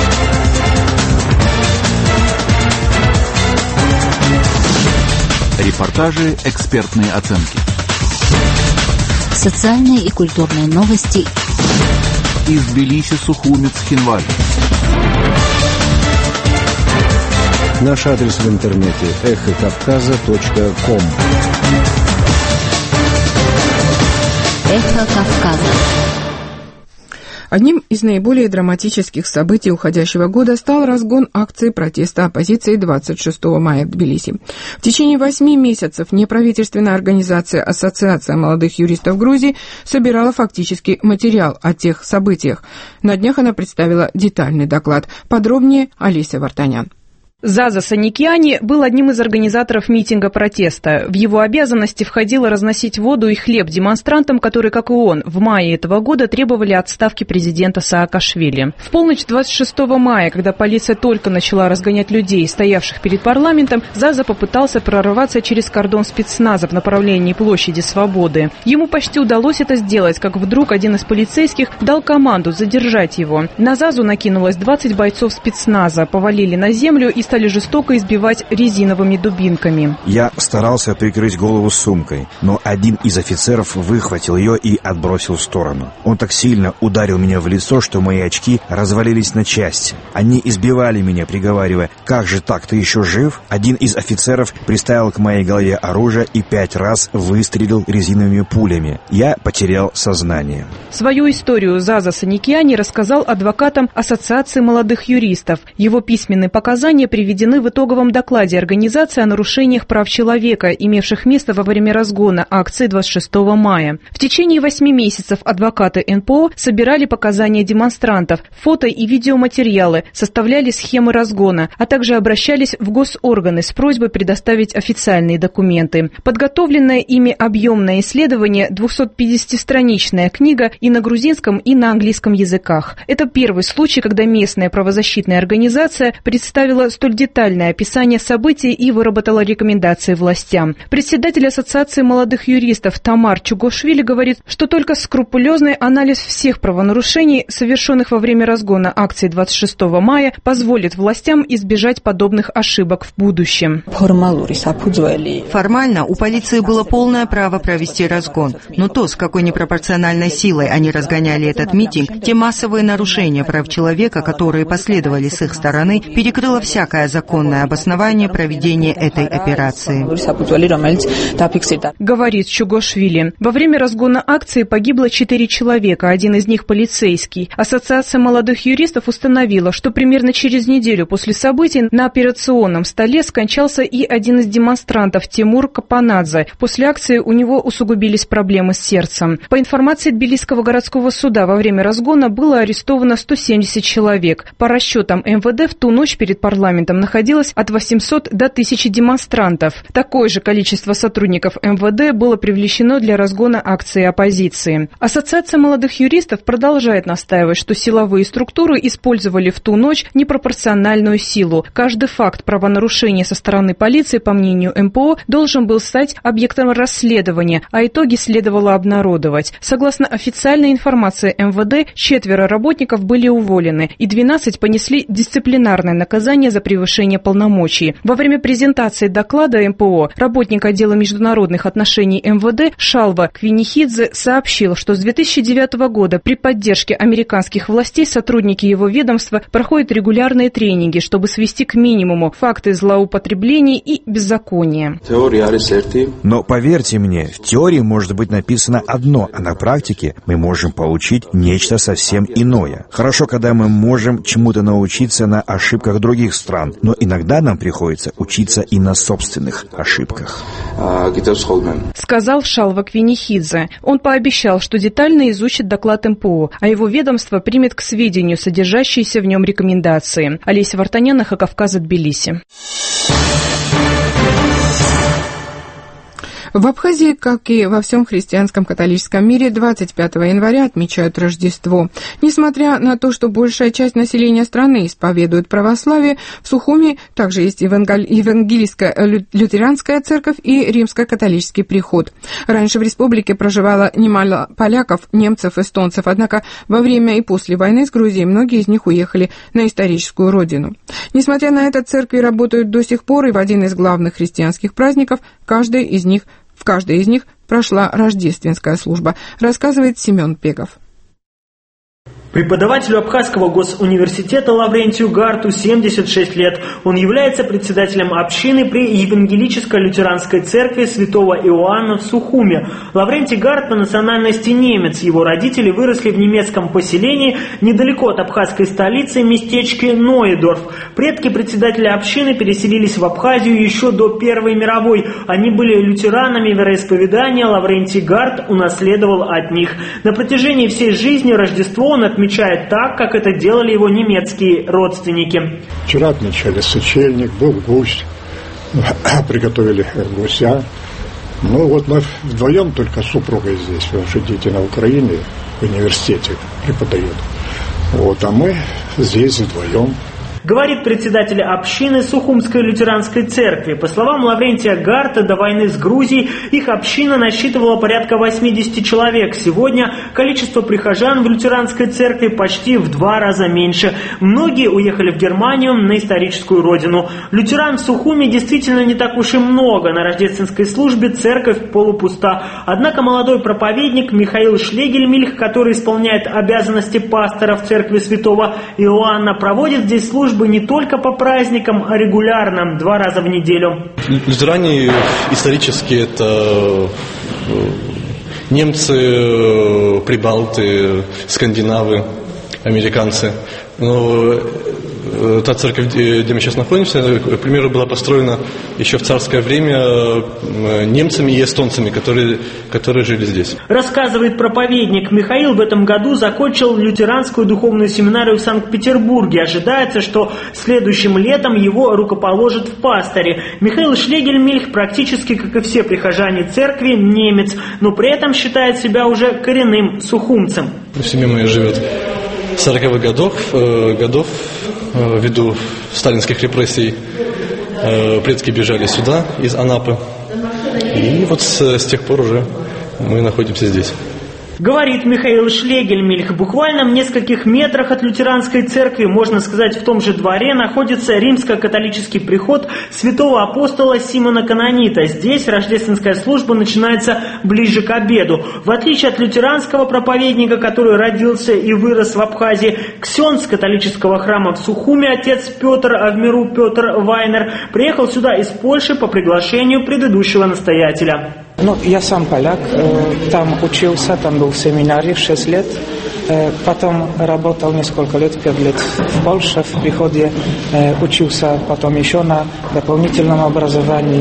Репортажи, экспертные оценки. Социальные и культурные новости из Тбилиси, Сухуми, Цхинвали. Наш адрес в интернете эхо кавказа точка ком. Эхо Кавказа. Одним из наиболее драматических событий уходящего года стал разгон акции протеста оппозиции двадцать шестого мая в Тбилиси. В течение восьми месяцев неправительственная организация Ассоциация молодых юристов Грузии собирала фактически материал о тех событиях. На днях она представила детальный доклад. Подробнее Олеся Вартанян. Заза Саникиани был одним из организаторов митинга протеста. В его обязанности входило разносить воду и хлеб демонстрантам, которые, как и он, в мае этого года требовали отставки президента Саакашвили. В полночь двадцать шестого мая, когда полиция только начала разгонять людей, стоявших перед парламентом, Заза попытался прорваться через кордон спецназа в направлении площади Свободы. Ему почти удалось это сделать, как вдруг один из полицейских дал команду задержать его. На Зазу накинулось двадцать бойцов спецназа, повалили на землю и стали жестоко избивать резиновыми дубинками. Я старался прикрыть голову сумкой, но один из офицеров выхватил ее и отбросил в сторону. Он так сильно ударил меня в лицо, что мои очки развалились на части. Они избивали меня, приговаривая: «Как же так, ты еще жив?» Один из офицеров приставил к моей голове оружие и пять раз выстрелил резиновыми пулями. Я потерял сознание. Свою историю Заза Саникиани рассказал адвокатам Ассоциации молодых юристов. Его письменные показания приведены в итоговом докладе организации о нарушениях прав человека, имевших место во время разгона акции двадцать шестого мая. В течение восьми месяцев адвокаты эн пэ о собирали показания демонстрантов, фото и видеоматериалы, составляли схемы разгона, а также обращались в госорганы с просьбой предоставить официальные документы. Подготовленное ими объемное исследование, двухсотпятидесятистраничная книга и на грузинском, и на английском языках. Это первый случай, когда местная правозащитная организация представила столь детальное описание событий и выработала рекомендации властям. Председатель Ассоциации молодых юристов Тамар Чугошвили говорит, что только скрупулезный анализ всех правонарушений, совершенных во время разгона акции двадцать шестого мая, позволит властям избежать подобных ошибок в будущем. Формально у полиции было полное право провести разгон, но то, с какой непропорциональной силой они разгоняли этот митинг, те массовые нарушения прав человека, которые последовали с их стороны, перекрыло всякое законное обоснование проведения этой операции. Говорит Чугошвили. Во время разгона акции погибло четыре человека, один из них полицейский. Ассоциация молодых юристов установила, что примерно через неделю после событий на операционном столе скончался и один из демонстрантов Тимур Капанадзе. После акции у него усугубились проблемы с сердцем. По информации Тбилисского городского суда, во время разгона было арестовано сто семьдесят человек. По расчетам эм вэ дэ в ту ночь перед парламентом находилось от восьмисот до тысячи демонстрантов. Такое же количество сотрудников эм вэ дэ было привлечено для разгона акции оппозиции. Ассоциация молодых юристов продолжает настаивать, что силовые структуры использовали в ту ночь непропорциональную силу. Каждый факт правонарушения со стороны полиции, по мнению эм пэ о, должен был стать объектом расследования, а итоги следовало обнародовать. Согласно официальной информации эм вэ дэ, четверо работников были уволены, и двенадцать понесли дисциплинарное наказание за превышение полномочий. Во время презентации доклада эм пэ о работник отдела международных отношений эм вэ дэ Шалва Квинихидзе сообщил, что с две тысячи девятого года при поддержке американских властей сотрудники его ведомства проходят регулярные тренинги, чтобы свести к минимуму факты злоупотреблений и беззакония. Но поверьте мне, в теории может быть написано одно, а на практике мы можем получить нечто совсем иное. Хорошо, когда мы можем чему-то научиться на ошибках других стран, но иногда нам приходится учиться и на собственных ошибках. Сказал Шалва Квинихидзе. Он пообещал, что детально изучит доклад эм пэ о, а его ведомство примет к сведению содержащиеся в нем рекомендации. Олеся Вартанян, Кавказ, Тбилиси. В Абхазии, как и во всем христианском католическом мире, двадцать пятого января отмечают Рождество. Несмотря на то, что большая часть населения страны исповедует православие, в Сухуми также есть евангельская лютеранская церковь и римско-католический приход. Раньше в республике проживало немало поляков, немцев, эстонцев, однако во время и после войны с Грузией многие из них уехали на историческую родину. Несмотря на это, церкви работают до сих пор, и в один из главных христианских праздников каждый из них В каждой из них прошла рождественская служба, рассказывает Семен Пегов. Преподавателю Абхазского госуниверситета Лаврентию Гарту семьдесят шесть лет. Он является председателем общины при Евангелической лютеранской церкви святого Иоанна в Сухуме. Лаврентий Гарт по национальности немец. Его родители выросли в немецком поселении недалеко от абхазской столицы, местечке Ноедорф. Предки председателя общины переселились в Абхазию еще до Первой мировой. Они были лютеранами вероисповедания, Лаврентий Гарт унаследовал от них. На протяжении всей жизни Рождество он отмечал отмечает так, как это делали его немецкие родственники. Вчера отмечали сочельник, был гусь, приготовили гуся. Ну вот мы вдвоем только с супругой здесь, потому что дети на Украине в университете преподают. Вот, а мы здесь вдвоем. Говорит председатель общины Сухумской лютеранской церкви. По словам Лаврентия Гарта, до войны с Грузией их община насчитывала порядка восемьдесят человек. Сегодня количество прихожан в лютеранской церкви почти в два раза меньше. Многие уехали в Германию на историческую родину. Лютеран в Сухуме действительно не так уж и много. На рождественской службе церковь полупуста. Однако молодой проповедник Михаил Шлегельмильх, который исполняет обязанности пастора в церкви святого Иоанна, проводит здесь службу не только по праздникам, а регулярно, два раза в неделю. Лютеране исторически это немцы, прибалты, скандинавы, американцы. Но та церковь, где мы сейчас находимся, к примеру, была построена еще в царское время немцами и эстонцами, которые, которые жили здесь. Рассказывает проповедник. Михаил в этом году закончил лютеранскую духовную семинарию в Санкт-Петербурге. Ожидается, что следующим летом его рукоположат в пасторе. Михаил Шлегельмильх практически, как и все прихожане церкви, немец, но при этом считает себя уже коренным сухумцем. Семья моя живет с сороковых годов, годов ввиду сталинских репрессий. Предки бежали сюда из Анапы. И вот с, с тех пор уже мы находимся здесь. Говорит Михаил Шлегельмильх. Буквально в нескольких метрах от лютеранской церкви, можно сказать, в том же дворе, находится римско-католический приход святого апостола Симона Канонита. Здесь рождественская служба начинается ближе к обеду. В отличие от лютеранского проповедника, который родился и вырос в Абхазии, ксенз католического храма в Сухуме, отец Петр, а в миру Петр Вайнер, приехал сюда из Польши по приглашению предыдущего настоятеля. Ну, я сам поляк, там учился, там был в семинаре шесть лет, потом работал несколько лет, пять лет в Польше, в приходе, учился потом еще на дополнительном образовании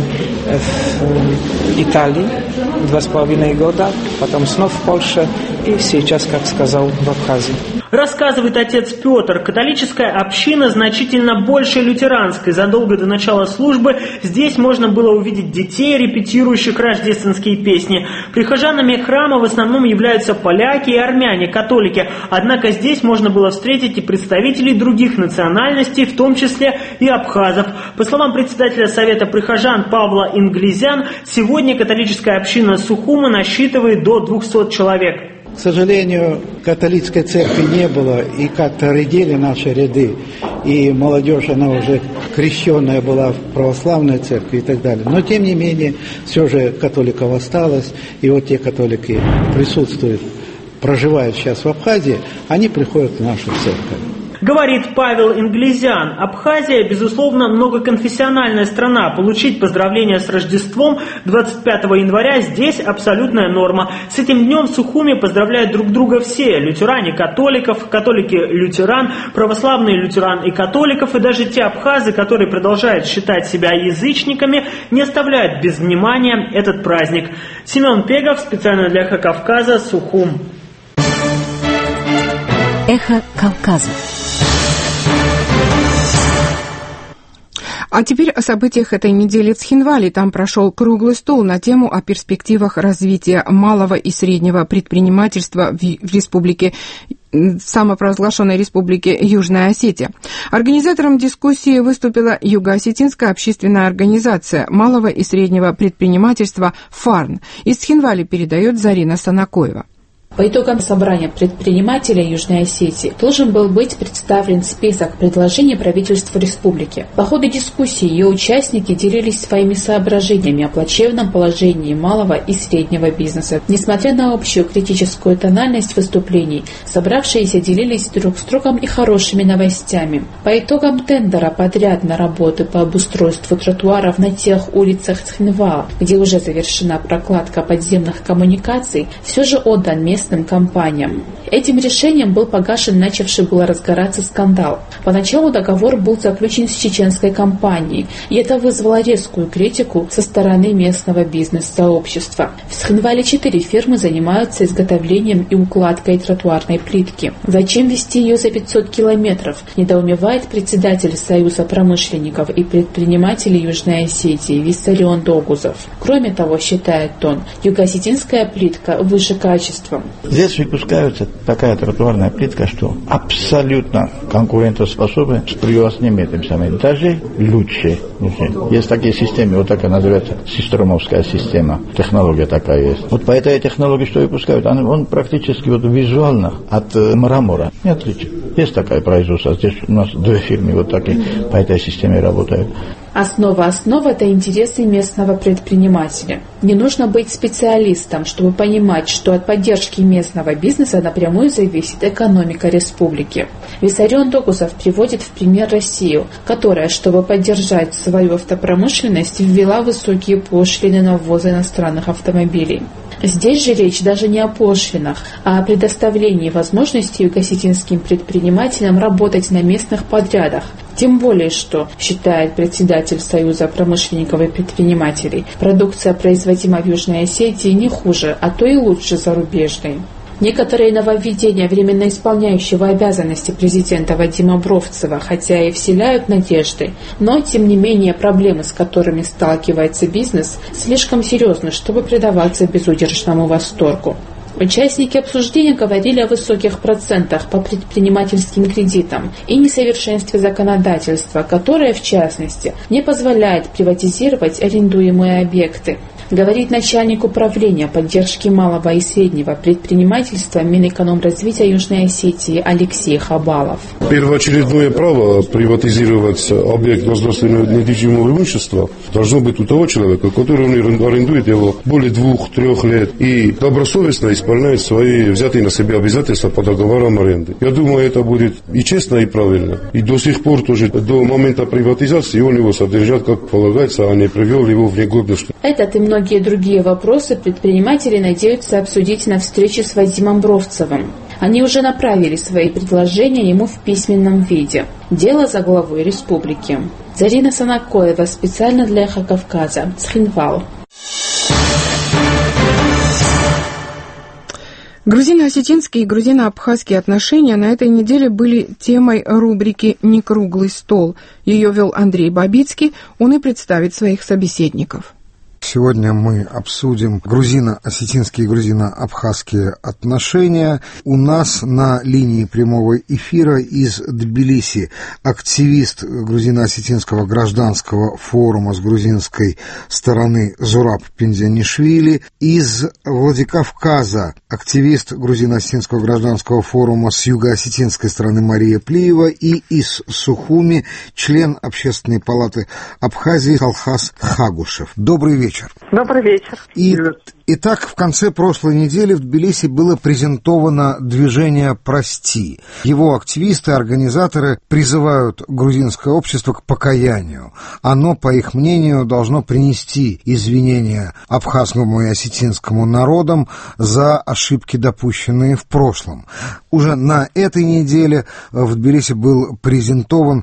в Италии, два с половиной года, потом снова в Польше и сейчас, как сказал, в Абхазии. Рассказывает отец Петр, католическая община значительно больше лютеранской. Задолго до начала службы здесь можно было увидеть детей, репетирующих рождественские песни. Прихожанами храма в основном являются поляки и армяне, католики. Однако здесь можно было встретить и представителей других национальностей, в том числе и абхазов. По словам председателя Совета прихожан Павла Инглизян, сегодня католическая община Сухума насчитывает до двухсот человек. К сожалению, католической церкви не было, и как-то редели наши ряды, и молодежь, она уже крещенная была в православной церкви и так далее. Но, тем не менее, все же католиков осталось, и вот те католики присутствуют, проживают сейчас в Абхазии, они приходят в нашу церковь. Говорит Павел Инглизян, Абхазия, безусловно, многоконфессиональная страна. Получить поздравления с Рождеством двадцать пятого января здесь абсолютная норма. С этим днем в Сухуме поздравляют друг друга все. Лютеране католиков, католики лютеран, православные лютеран и католиков. И даже те абхазы, которые продолжают считать себя язычниками, не оставляют без внимания этот праздник. Семен Пегов, специально для Эхо Кавказа, Сухум. Эхо Кавказа. А теперь о событиях этой недели в Цхинвале. Там прошел круглый стол на тему о перспективах развития малого и среднего предпринимательства в республике, самопровозглашенной республике Южная Осетия. Организатором дискуссии выступила Юго-Осетинская общественная организация малого и среднего предпринимательства «ФАРН». Из Цхинвали передает Зарина Санакоева. По итогам собрания предпринимателей Южной Осетии должен был быть представлен список предложений правительству республики. По ходу дискуссии ее участники делились своими соображениями о плачевном положении малого и среднего бизнеса. Несмотря на общую критическую тональность выступлений, собравшиеся делились друг с другом и хорошими новостями. По итогам тендера подряд на работы по обустройству тротуаров на тех улицах Цхинвала, где уже завершена прокладка подземных коммуникаций, все же отдан местным компаниям. Этим решением был погашен начавший было разгораться скандал. Поначалу договор был заключен с чеченской компанией, и это вызвало резкую критику со стороны местного бизнес-сообщества. В Схинвале четыре фирмы занимаются изготовлением и укладкой тротуарной плитки. Зачем везти ее за пятьсот километров, недоумевает председатель Союза промышленников и предпринимателей Южной Осетии Виссарион Догузов. Кроме того, считает он, юго-осетинская плитка выше качеством. Здесь выпускается такая тротуарная плитка, что абсолютно конкурентоспособна с привозными этими самыми, даже лучше. Есть такие системы, вот такая называется систромовская система, технология такая есть. Вот по этой технологии, что выпускают, он, он практически вот визуально от э, мрамора не отличен. Есть такая производство, здесь у нас две фирмы вот такие по этой системе работают. Основа основ – это интересы местного предпринимателя. Не нужно быть специалистом, чтобы понимать, что от поддержки местного бизнеса напрямую зависит экономика республики. Виссарион Догузов приводит в пример Россию, которая, чтобы поддержать свою автопромышленность, ввела высокие пошлины на ввоз иностранных автомобилей. Здесь же речь даже не о пошлинах, а о предоставлении возможности юго-осетинским предпринимателям работать на местных подрядах. Тем более, что, считает председатель Союза промышленников и предпринимателей, продукция, производимая в Южной Осетии, не хуже, а то и лучше зарубежной. Некоторые нововведения временно исполняющего обязанности президента Вадима Бровцева, хотя и вселяют надежды, но, тем не менее, проблемы, с которыми сталкивается бизнес, слишком серьезны, чтобы предаваться безудержному восторгу. Участники обсуждения говорили о высоких процентах по предпринимательским кредитам и несовершенстве законодательства, которое, в частности, не позволяет приватизировать арендуемые объекты. Говорит начальник управления поддержки малого и среднего предпринимательства Минэкономразвития Южной Осетии Алексей Хабалов. Первоочередное право приватизировать объект государственного недвижимого имущества должно быть у того человека, который арендует его более двух-трех лет и добросовестно исполняет свои взятые на себя обязательства по договорам аренды. Я думаю, это будет и честно, и правильно. И до сих пор тоже до момента приватизации он его содержат, как полагается, а не привел его в негодность. Этот и многие другие вопросы предприниматели надеются обсудить на встрече с Вадимом Бровцевым. Они уже направили свои предложения ему в письменном виде. Дело за главой республики. Зарина Санакоева специально для Эхо Кавказа. Схинвал. Грузино-осетинские и грузино-абхазские отношения на этой неделе были темой рубрики «Не круглый стол». Ее вел Андрей Бабицкий, он и представит своих собеседников. Сегодня мы обсудим грузино-осетинские и грузино-абхазские отношения. У нас на линии прямого эфира из Тбилиси активист грузино-осетинского гражданского форума с грузинской стороны Зураб Пиндианишвили, из Владикавказа активист грузино-осетинского гражданского форума с юго-осетинской стороны Мария Плиева и из Сухуми член Общественной палаты Абхазии Талхас Хагушев. Добрый вечер. Добрый вечер. И, итак, в конце прошлой недели в Тбилиси было презентовано движение «Прости». Его активисты, организаторы призывают грузинское общество к покаянию. Оно, по их мнению, должно принести извинения абхазскому и осетинскому народам за ошибки, допущенные в прошлом. Уже на этой неделе в Тбилиси был презентован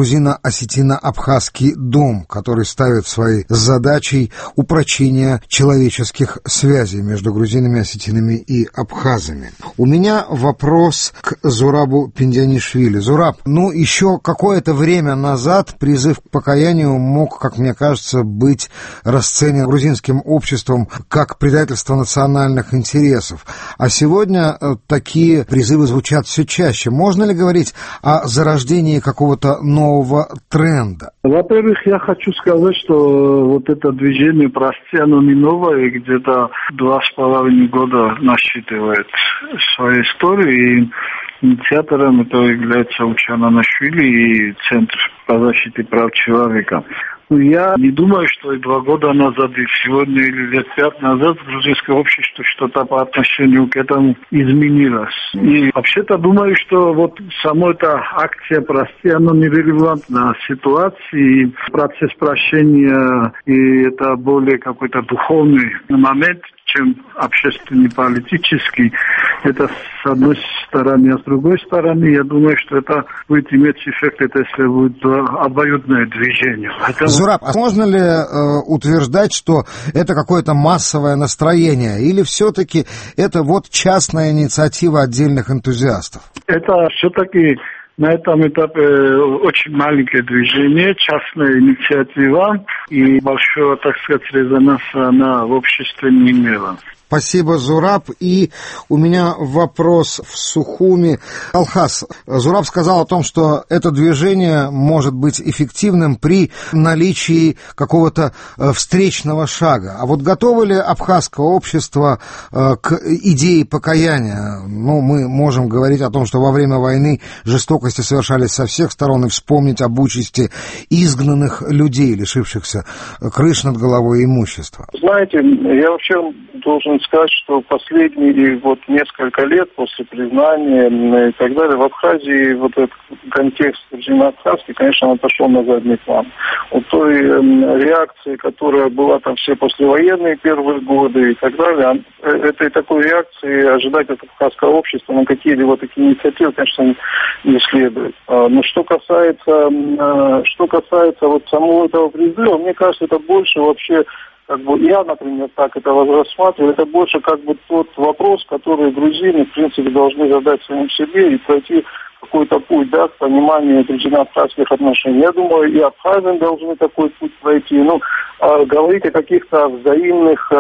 грузино-осетино-абхазский дом, который ставит своей задачей упрочение человеческих связей между грузинами, осетинами и абхазами. У меня вопрос к Зурабу Пиндианишвили. Зураб, ну еще какое-то время назад призыв к покаянию мог, как мне кажется, быть расценен грузинским обществом как предательство национальных интересов. А сегодня такие призывы звучат все чаще. Можно ли говорить о зарождении какого-то нового тренда? Во-первых, я хочу сказать, что вот это движение «Прости», оно не новое, и где-то два с половиной года насчитывает свою историю, и инициатором этого является Учан Анашвили и Центр по защите прав человека. Я не думаю, что и два года назад, и сегодня, или лет пять назад в грузинском обществе что-то по отношению к этому изменилось. И вообще-то думаю, что вот сама эта акция «Прости», она нерелевантна ситуации, процесс прощения, и это более какой-то духовный момент, чем общественный, политический. Это с одной стороны, а с другой стороны, я думаю, что это будет иметь эффект, это если будет обоюдное движение. Это... Зураб, а можно ли э, утверждать, что это какое-то массовое настроение, или все-таки это вот частная инициатива отдельных энтузиастов? Это все-таки на этом этапе очень маленькое движение, частная инициатива, и большого, так сказать, резонанса она в обществе не имела. Спасибо, Зураб. И у меня вопрос в Сухуми. Алхас, Зураб сказал о том, что это движение может быть эффективным при наличии какого-то встречного шага. А вот готово ли абхазское общество к идее покаяния? Ну, мы можем говорить о том, что во время войны жестокости совершались со всех сторон, и вспомнить об участи изгнанных людей, лишившихся крыш над головой и имущества. Знаете, я вообще должен сказать, что последние вот несколько лет после признания и так далее в Абхазии вот этот контекст абхазский, конечно, он пошел на задний план. Вот той реакции, которая была там все послевоенные первые годы и так далее, этой такой реакции ожидать от абхазского общества на какие-либо такие инициативы, конечно, не следует. Но что касается, что касается вот самого этого призыва, мне кажется, это больше вообще как бы я, например, так это рассматриваю, это больше как бы тот вопрос, который грузины, в принципе, должны задать самим себе и пройти какой-то путь, да, к пониманию дружино-абхазских отношений. Я думаю, и абхазы должны такой путь пройти. Ну, э, говорить о каких-то взаимных, э,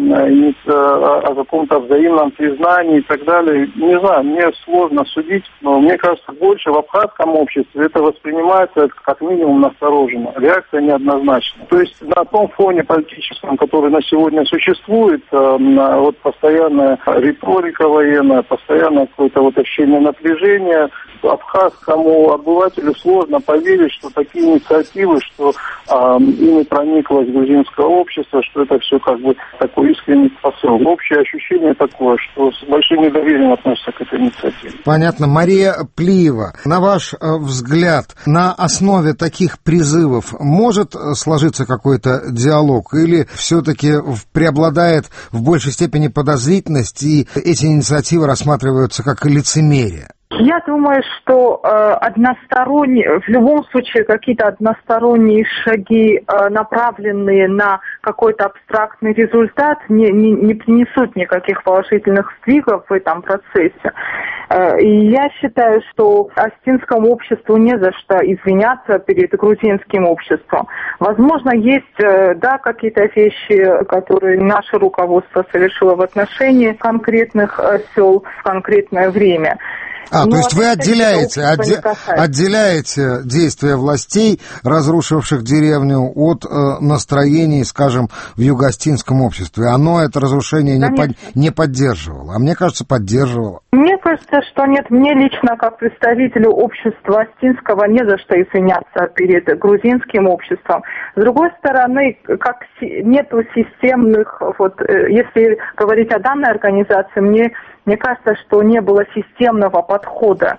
э, о каком-то взаимном признании и так далее, не знаю, мне сложно судить, но мне кажется, больше в абхазском обществе это воспринимается как минимум настороженно. Реакция неоднозначна. То есть на том фоне политическом, который на сегодня существует, э, вот постоянная риторика военная, постоянное какое-то вот ощущение напряжения, абхазскому обывателю сложно поверить, что такие инициативы, что а, ими прониклось грузинское общество, что это все как бы такой искренний посыл. Общее ощущение такое, что с большим недоверием относятся к этой инициативе. Понятно. Мария Плиева, на ваш взгляд, на основе таких призывов может сложиться какой-то диалог или все-таки преобладает в большей степени подозрительность и эти инициативы рассматриваются как лицемерие? Я думаю, что э, односторонние, в любом случае какие-то односторонние шаги, э, направленные на какой-то абстрактный результат, не, не, не принесут никаких положительных сдвигов в этом процессе. Э, и я считаю, что остинскому обществу не за что извиняться перед грузинским обществом. Возможно, есть, э, да, какие-то вещи, которые наше руководство совершило в отношении конкретных э, сел в конкретное время. А, то есть вы отделяете, отде, отделяете действия властей, разрушивших деревню, от э, настроений, скажем, в юго-остинском обществе. Оно это разрушение не, под, не поддерживало, а мне кажется, поддерживало. Мне кажется, что нет. Мне лично, как представителю общества остинского, не за что извиняться перед грузинским обществом. С другой стороны, как нету системных, вот, если говорить о данной организации, мне Мне кажется, что не было системного подхода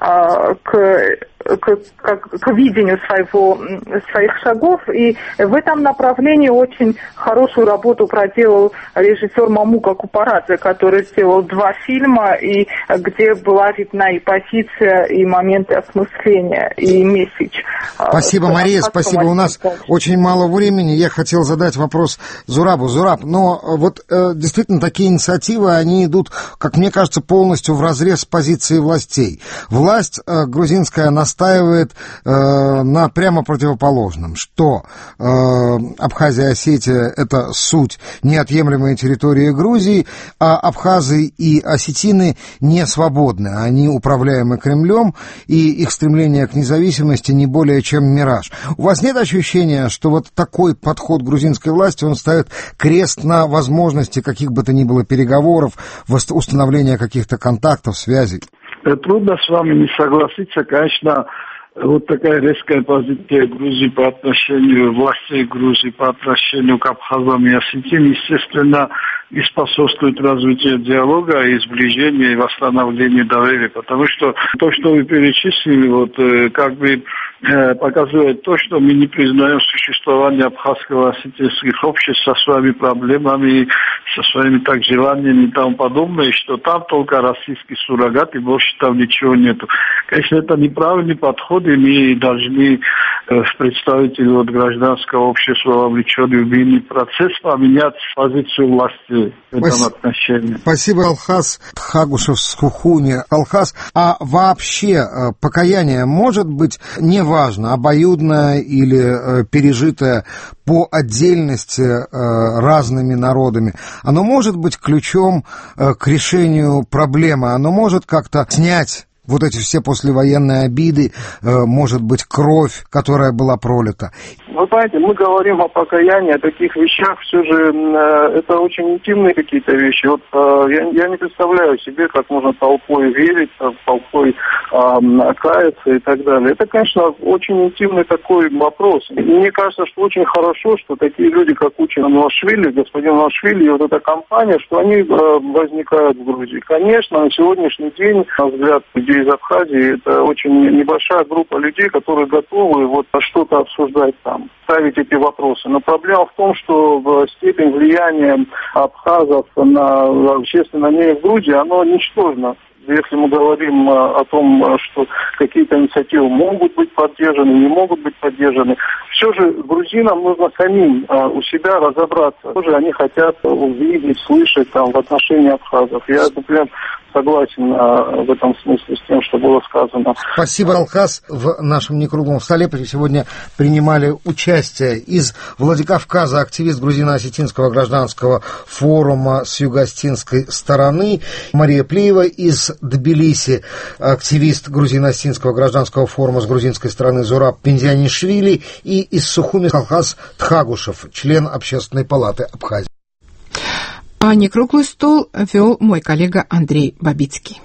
а, к, к, к, к видению своего, своих шагов. И в этом направлении очень хорошую работу проделал режиссер Мамука Купарадзе, который сделал два фильма, и где была видна и позиция, и моменты осмысления, и месседж. Спасибо, Мария, спасибо. У нас очень мало времени. Я хотел задать вопрос Зурабу. Зураб, но вот э, действительно такие инициативы, они идут, как мне кажется, полностью вразрез с позицией властей. Власть э, грузинская настаивает э, на прямо противоположном, что э, Абхазия и Осетия – это суть неотъемлемой территории Грузии, а абхазы и осетины не свободны. Они управляемы Кремлем, и их стремление к независимости не более чем мираж. У вас нет ощущения, что вот такой подход грузинской власти, он ставит крест на возможности каких бы то ни было переговоров, установления каких-то контактов, связей? Трудно с вами не согласиться, конечно. Вот такая резкая позиция Грузии по отношению властей Грузии по отношению к абхазам и осетинам, естественно, и способствует развитию диалога и сближения и восстановлению доверия, потому что то, что вы перечислили, вот как бы э, показывает то, что мы не признаем существование абхазско-осетинских обществ со своими проблемами, со своими так желаниями и тому подобное, что там только российский суррогат и больше там ничего нету. Конечно, это неправильный подход, и мы должны э, представители вот, гражданского общества, вовлеченные в мирный процесс, поменять позицию власти в этом Спасибо. отношении. Спасибо, Алхаз Тхагушев Сухуми. Алхаз, а вообще покаяние может быть неважно, обоюдное или пережитое по отдельности разными народами, оно может быть ключом к решению проблемы, оно может как-то снять вот эти все послевоенные обиды, может быть, кровь, которая была пролита. Вы понимаете, мы говорим о покаянии, о таких вещах, все же это очень интимные какие-то вещи. Вот я, я не представляю себе, как можно толпой верить, толпой э, каяться и так далее. Это, конечно, очень интимный такой вопрос. И мне кажется, что очень хорошо, что такие люди, как Учен Нуашвили, господин Нуашвили и вот эта компания, что они э, возникают в Грузии. Конечно, на сегодняшний день, на взгляд людей из Абхазии, это очень небольшая группа людей, которые готовы вот что-то обсуждать там, ставить эти вопросы. Но проблема в том, что степень влияния абхазов на общественное мнение в Грузии, оно ничтожно. Если мы говорим о том, что какие-то инициативы могут быть поддержаны, не могут быть поддержаны, все же грузинам нужно самим у себя разобраться. Что же они хотят увидеть, слышать там, в отношении абхазов. Я, например, согласен в этом смысле с тем, что было сказано. Спасибо, Алхаз. В нашем некруглом столе сегодня принимали участие из Владикавказа активист грузино-осетинского гражданского форума с юго-осетинской стороны Мария Плиева, из Тбилиси активист грузино-осетинского гражданского форума с грузинской стороны Зураб Пиндианишвили и из Сухуми Алхаз Тхагушев, член Общественной палаты Абхазии. А некруглый стол вел мой коллега Андрей Бабицкий.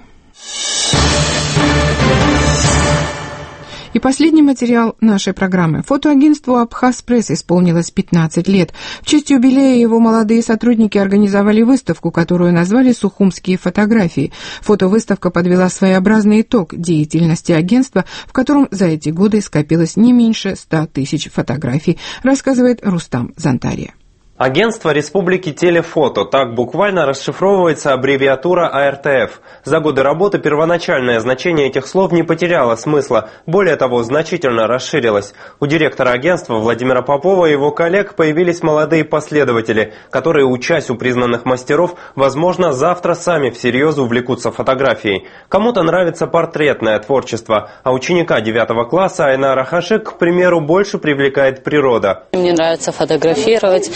И последний материал нашей программы. Фотоагентству «Абхаз-пресс» исполнилось пятнадцать лет. В честь юбилея его молодые сотрудники организовали выставку, которую назвали «Сухумские фотографии». Фотовыставка подвела своеобразный итог деятельности агентства, в котором за эти годы скопилось не меньше ста тысяч фотографий, рассказывает Рустам Зантария. Агентство Республики Телефото, так буквально расшифровывается аббревиатура А Р Т Ф. За годы работы первоначальное значение этих слов не потеряло смысла, более того, значительно расширилось. У директора агентства Владимира Попова и его коллег появились молодые последователи, которые, учась у признанных мастеров, возможно, завтра сами всерьез увлекутся фотографией. Кому-то нравится портретное творчество, а ученика девятого класса Айнара Хашик, к примеру, больше привлекает природа. Мне нравится фотографировать.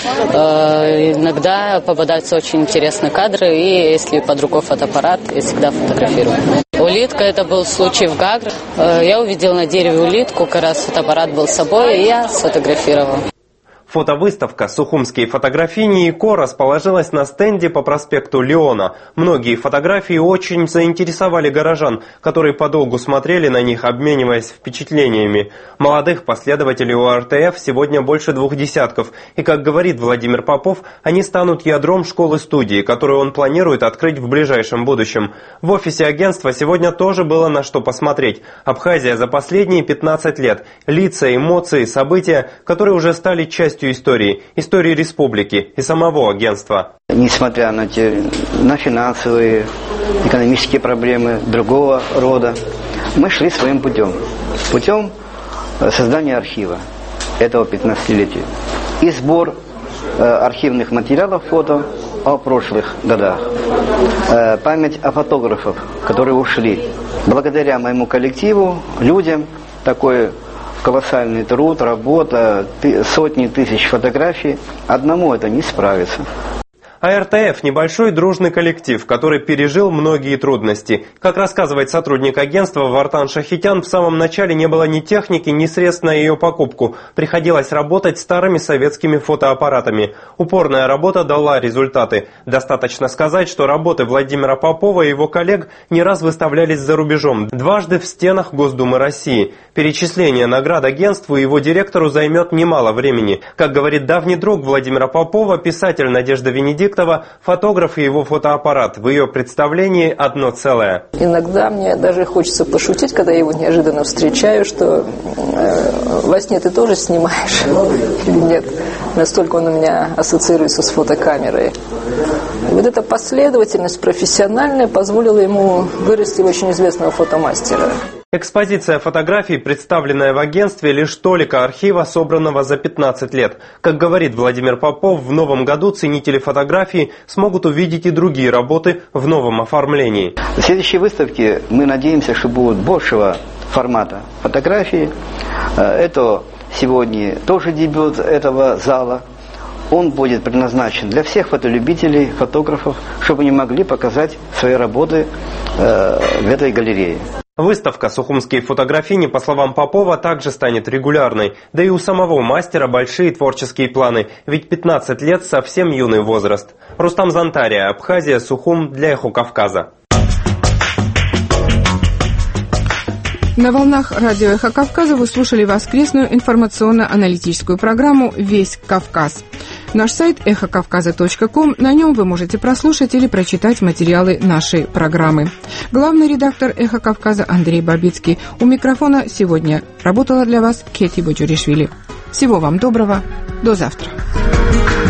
Иногда попадаются очень интересные кадры, и если под рукой фотоаппарат, я всегда фотографирую. Улитка, это был случай в Гагре. Я увидела на дереве улитку, как раз фотоаппарат был с собой, и я сфотографировала. Фотовыставка «Сухумские фотографии» и ко расположилась на стенде по проспекту Леона. Многие фотографии очень заинтересовали горожан, которые подолгу смотрели на них, обмениваясь впечатлениями. Молодых последователей У А Эр Тэ Эф сегодня больше двух десятков. И, как говорит Владимир Попов, они станут ядром школы-студии, которую он планирует открыть в ближайшем будущем. В офисе агентства сегодня тоже было на что посмотреть. Абхазия за последние пятнадцать лет. Лица, эмоции, события, которые уже стали частью истории, истории республики и самого агентства. Несмотря на, те, на финансовые, экономические проблемы другого рода, мы шли своим путем. Путем создания архива этого пятнадцатилетия. И сбор э, архивных материалов фото о прошлых годах. Э, память о фотографах, которые ушли. Благодаря моему коллективу, людям, такой колоссальный труд, работа, сотни тысяч фотографий. Одному это не справится. А Эр Тэ Эф – небольшой дружный коллектив, который пережил многие трудности. Как рассказывает сотрудник агентства Вартан Шахитян, в самом начале не было ни техники, ни средств на ее покупку. Приходилось работать старыми советскими фотоаппаратами. Упорная работа дала результаты. Достаточно сказать, что работы Владимира Попова и его коллег не раз выставлялись за рубежом, дважды в стенах Госдумы России. Перечисление наград агентству и его директору займет немало времени. Как говорит давний друг Владимира Попова, писатель Надежда Венедиктова, Бенедиктова – фотограф и его фотоаппарат. В ее представлении одно целое. Иногда мне даже хочется пошутить, когда я его неожиданно встречаю, что э, во сне ты тоже снимаешь или нет. Настолько он у меня ассоциируется с фотокамерой. И вот эта последовательность профессиональная позволила ему вырасти в очень известного фотомастера. Экспозиция фотографий, представленная в агентстве, лишь толика архива, собранного за пятнадцать лет. Как говорит Владимир Попов, в новом году ценители фотографий смогут увидеть и другие работы в новом оформлении. В следующей выставке мы надеемся, что будут большего формата фотографии. Это сегодня тоже дебют этого зала. Он будет предназначен для всех фотолюбителей, фотографов, чтобы они могли показать свои работы э, в этой галерее. Выставка «Сухумские фотографини», по словам Попова, также станет регулярной. Да и у самого мастера большие творческие планы, ведь пятнадцать лет – совсем юный возраст. Рустам Зантария, Абхазия, Сухум, для Эхо Кавказа. На волнах радио «Эхо Кавказа» вы слушали воскресную информационно-аналитическую программу «Весь Кавказ». Наш сайт эхо кавказа точка ком, на нем вы можете прослушать или прочитать материалы нашей программы. Главный редактор «Эхо Кавказа» Андрей Бабицкий. У микрофона сегодня работала для вас Кети Боджуришвили. Всего вам доброго. До завтра.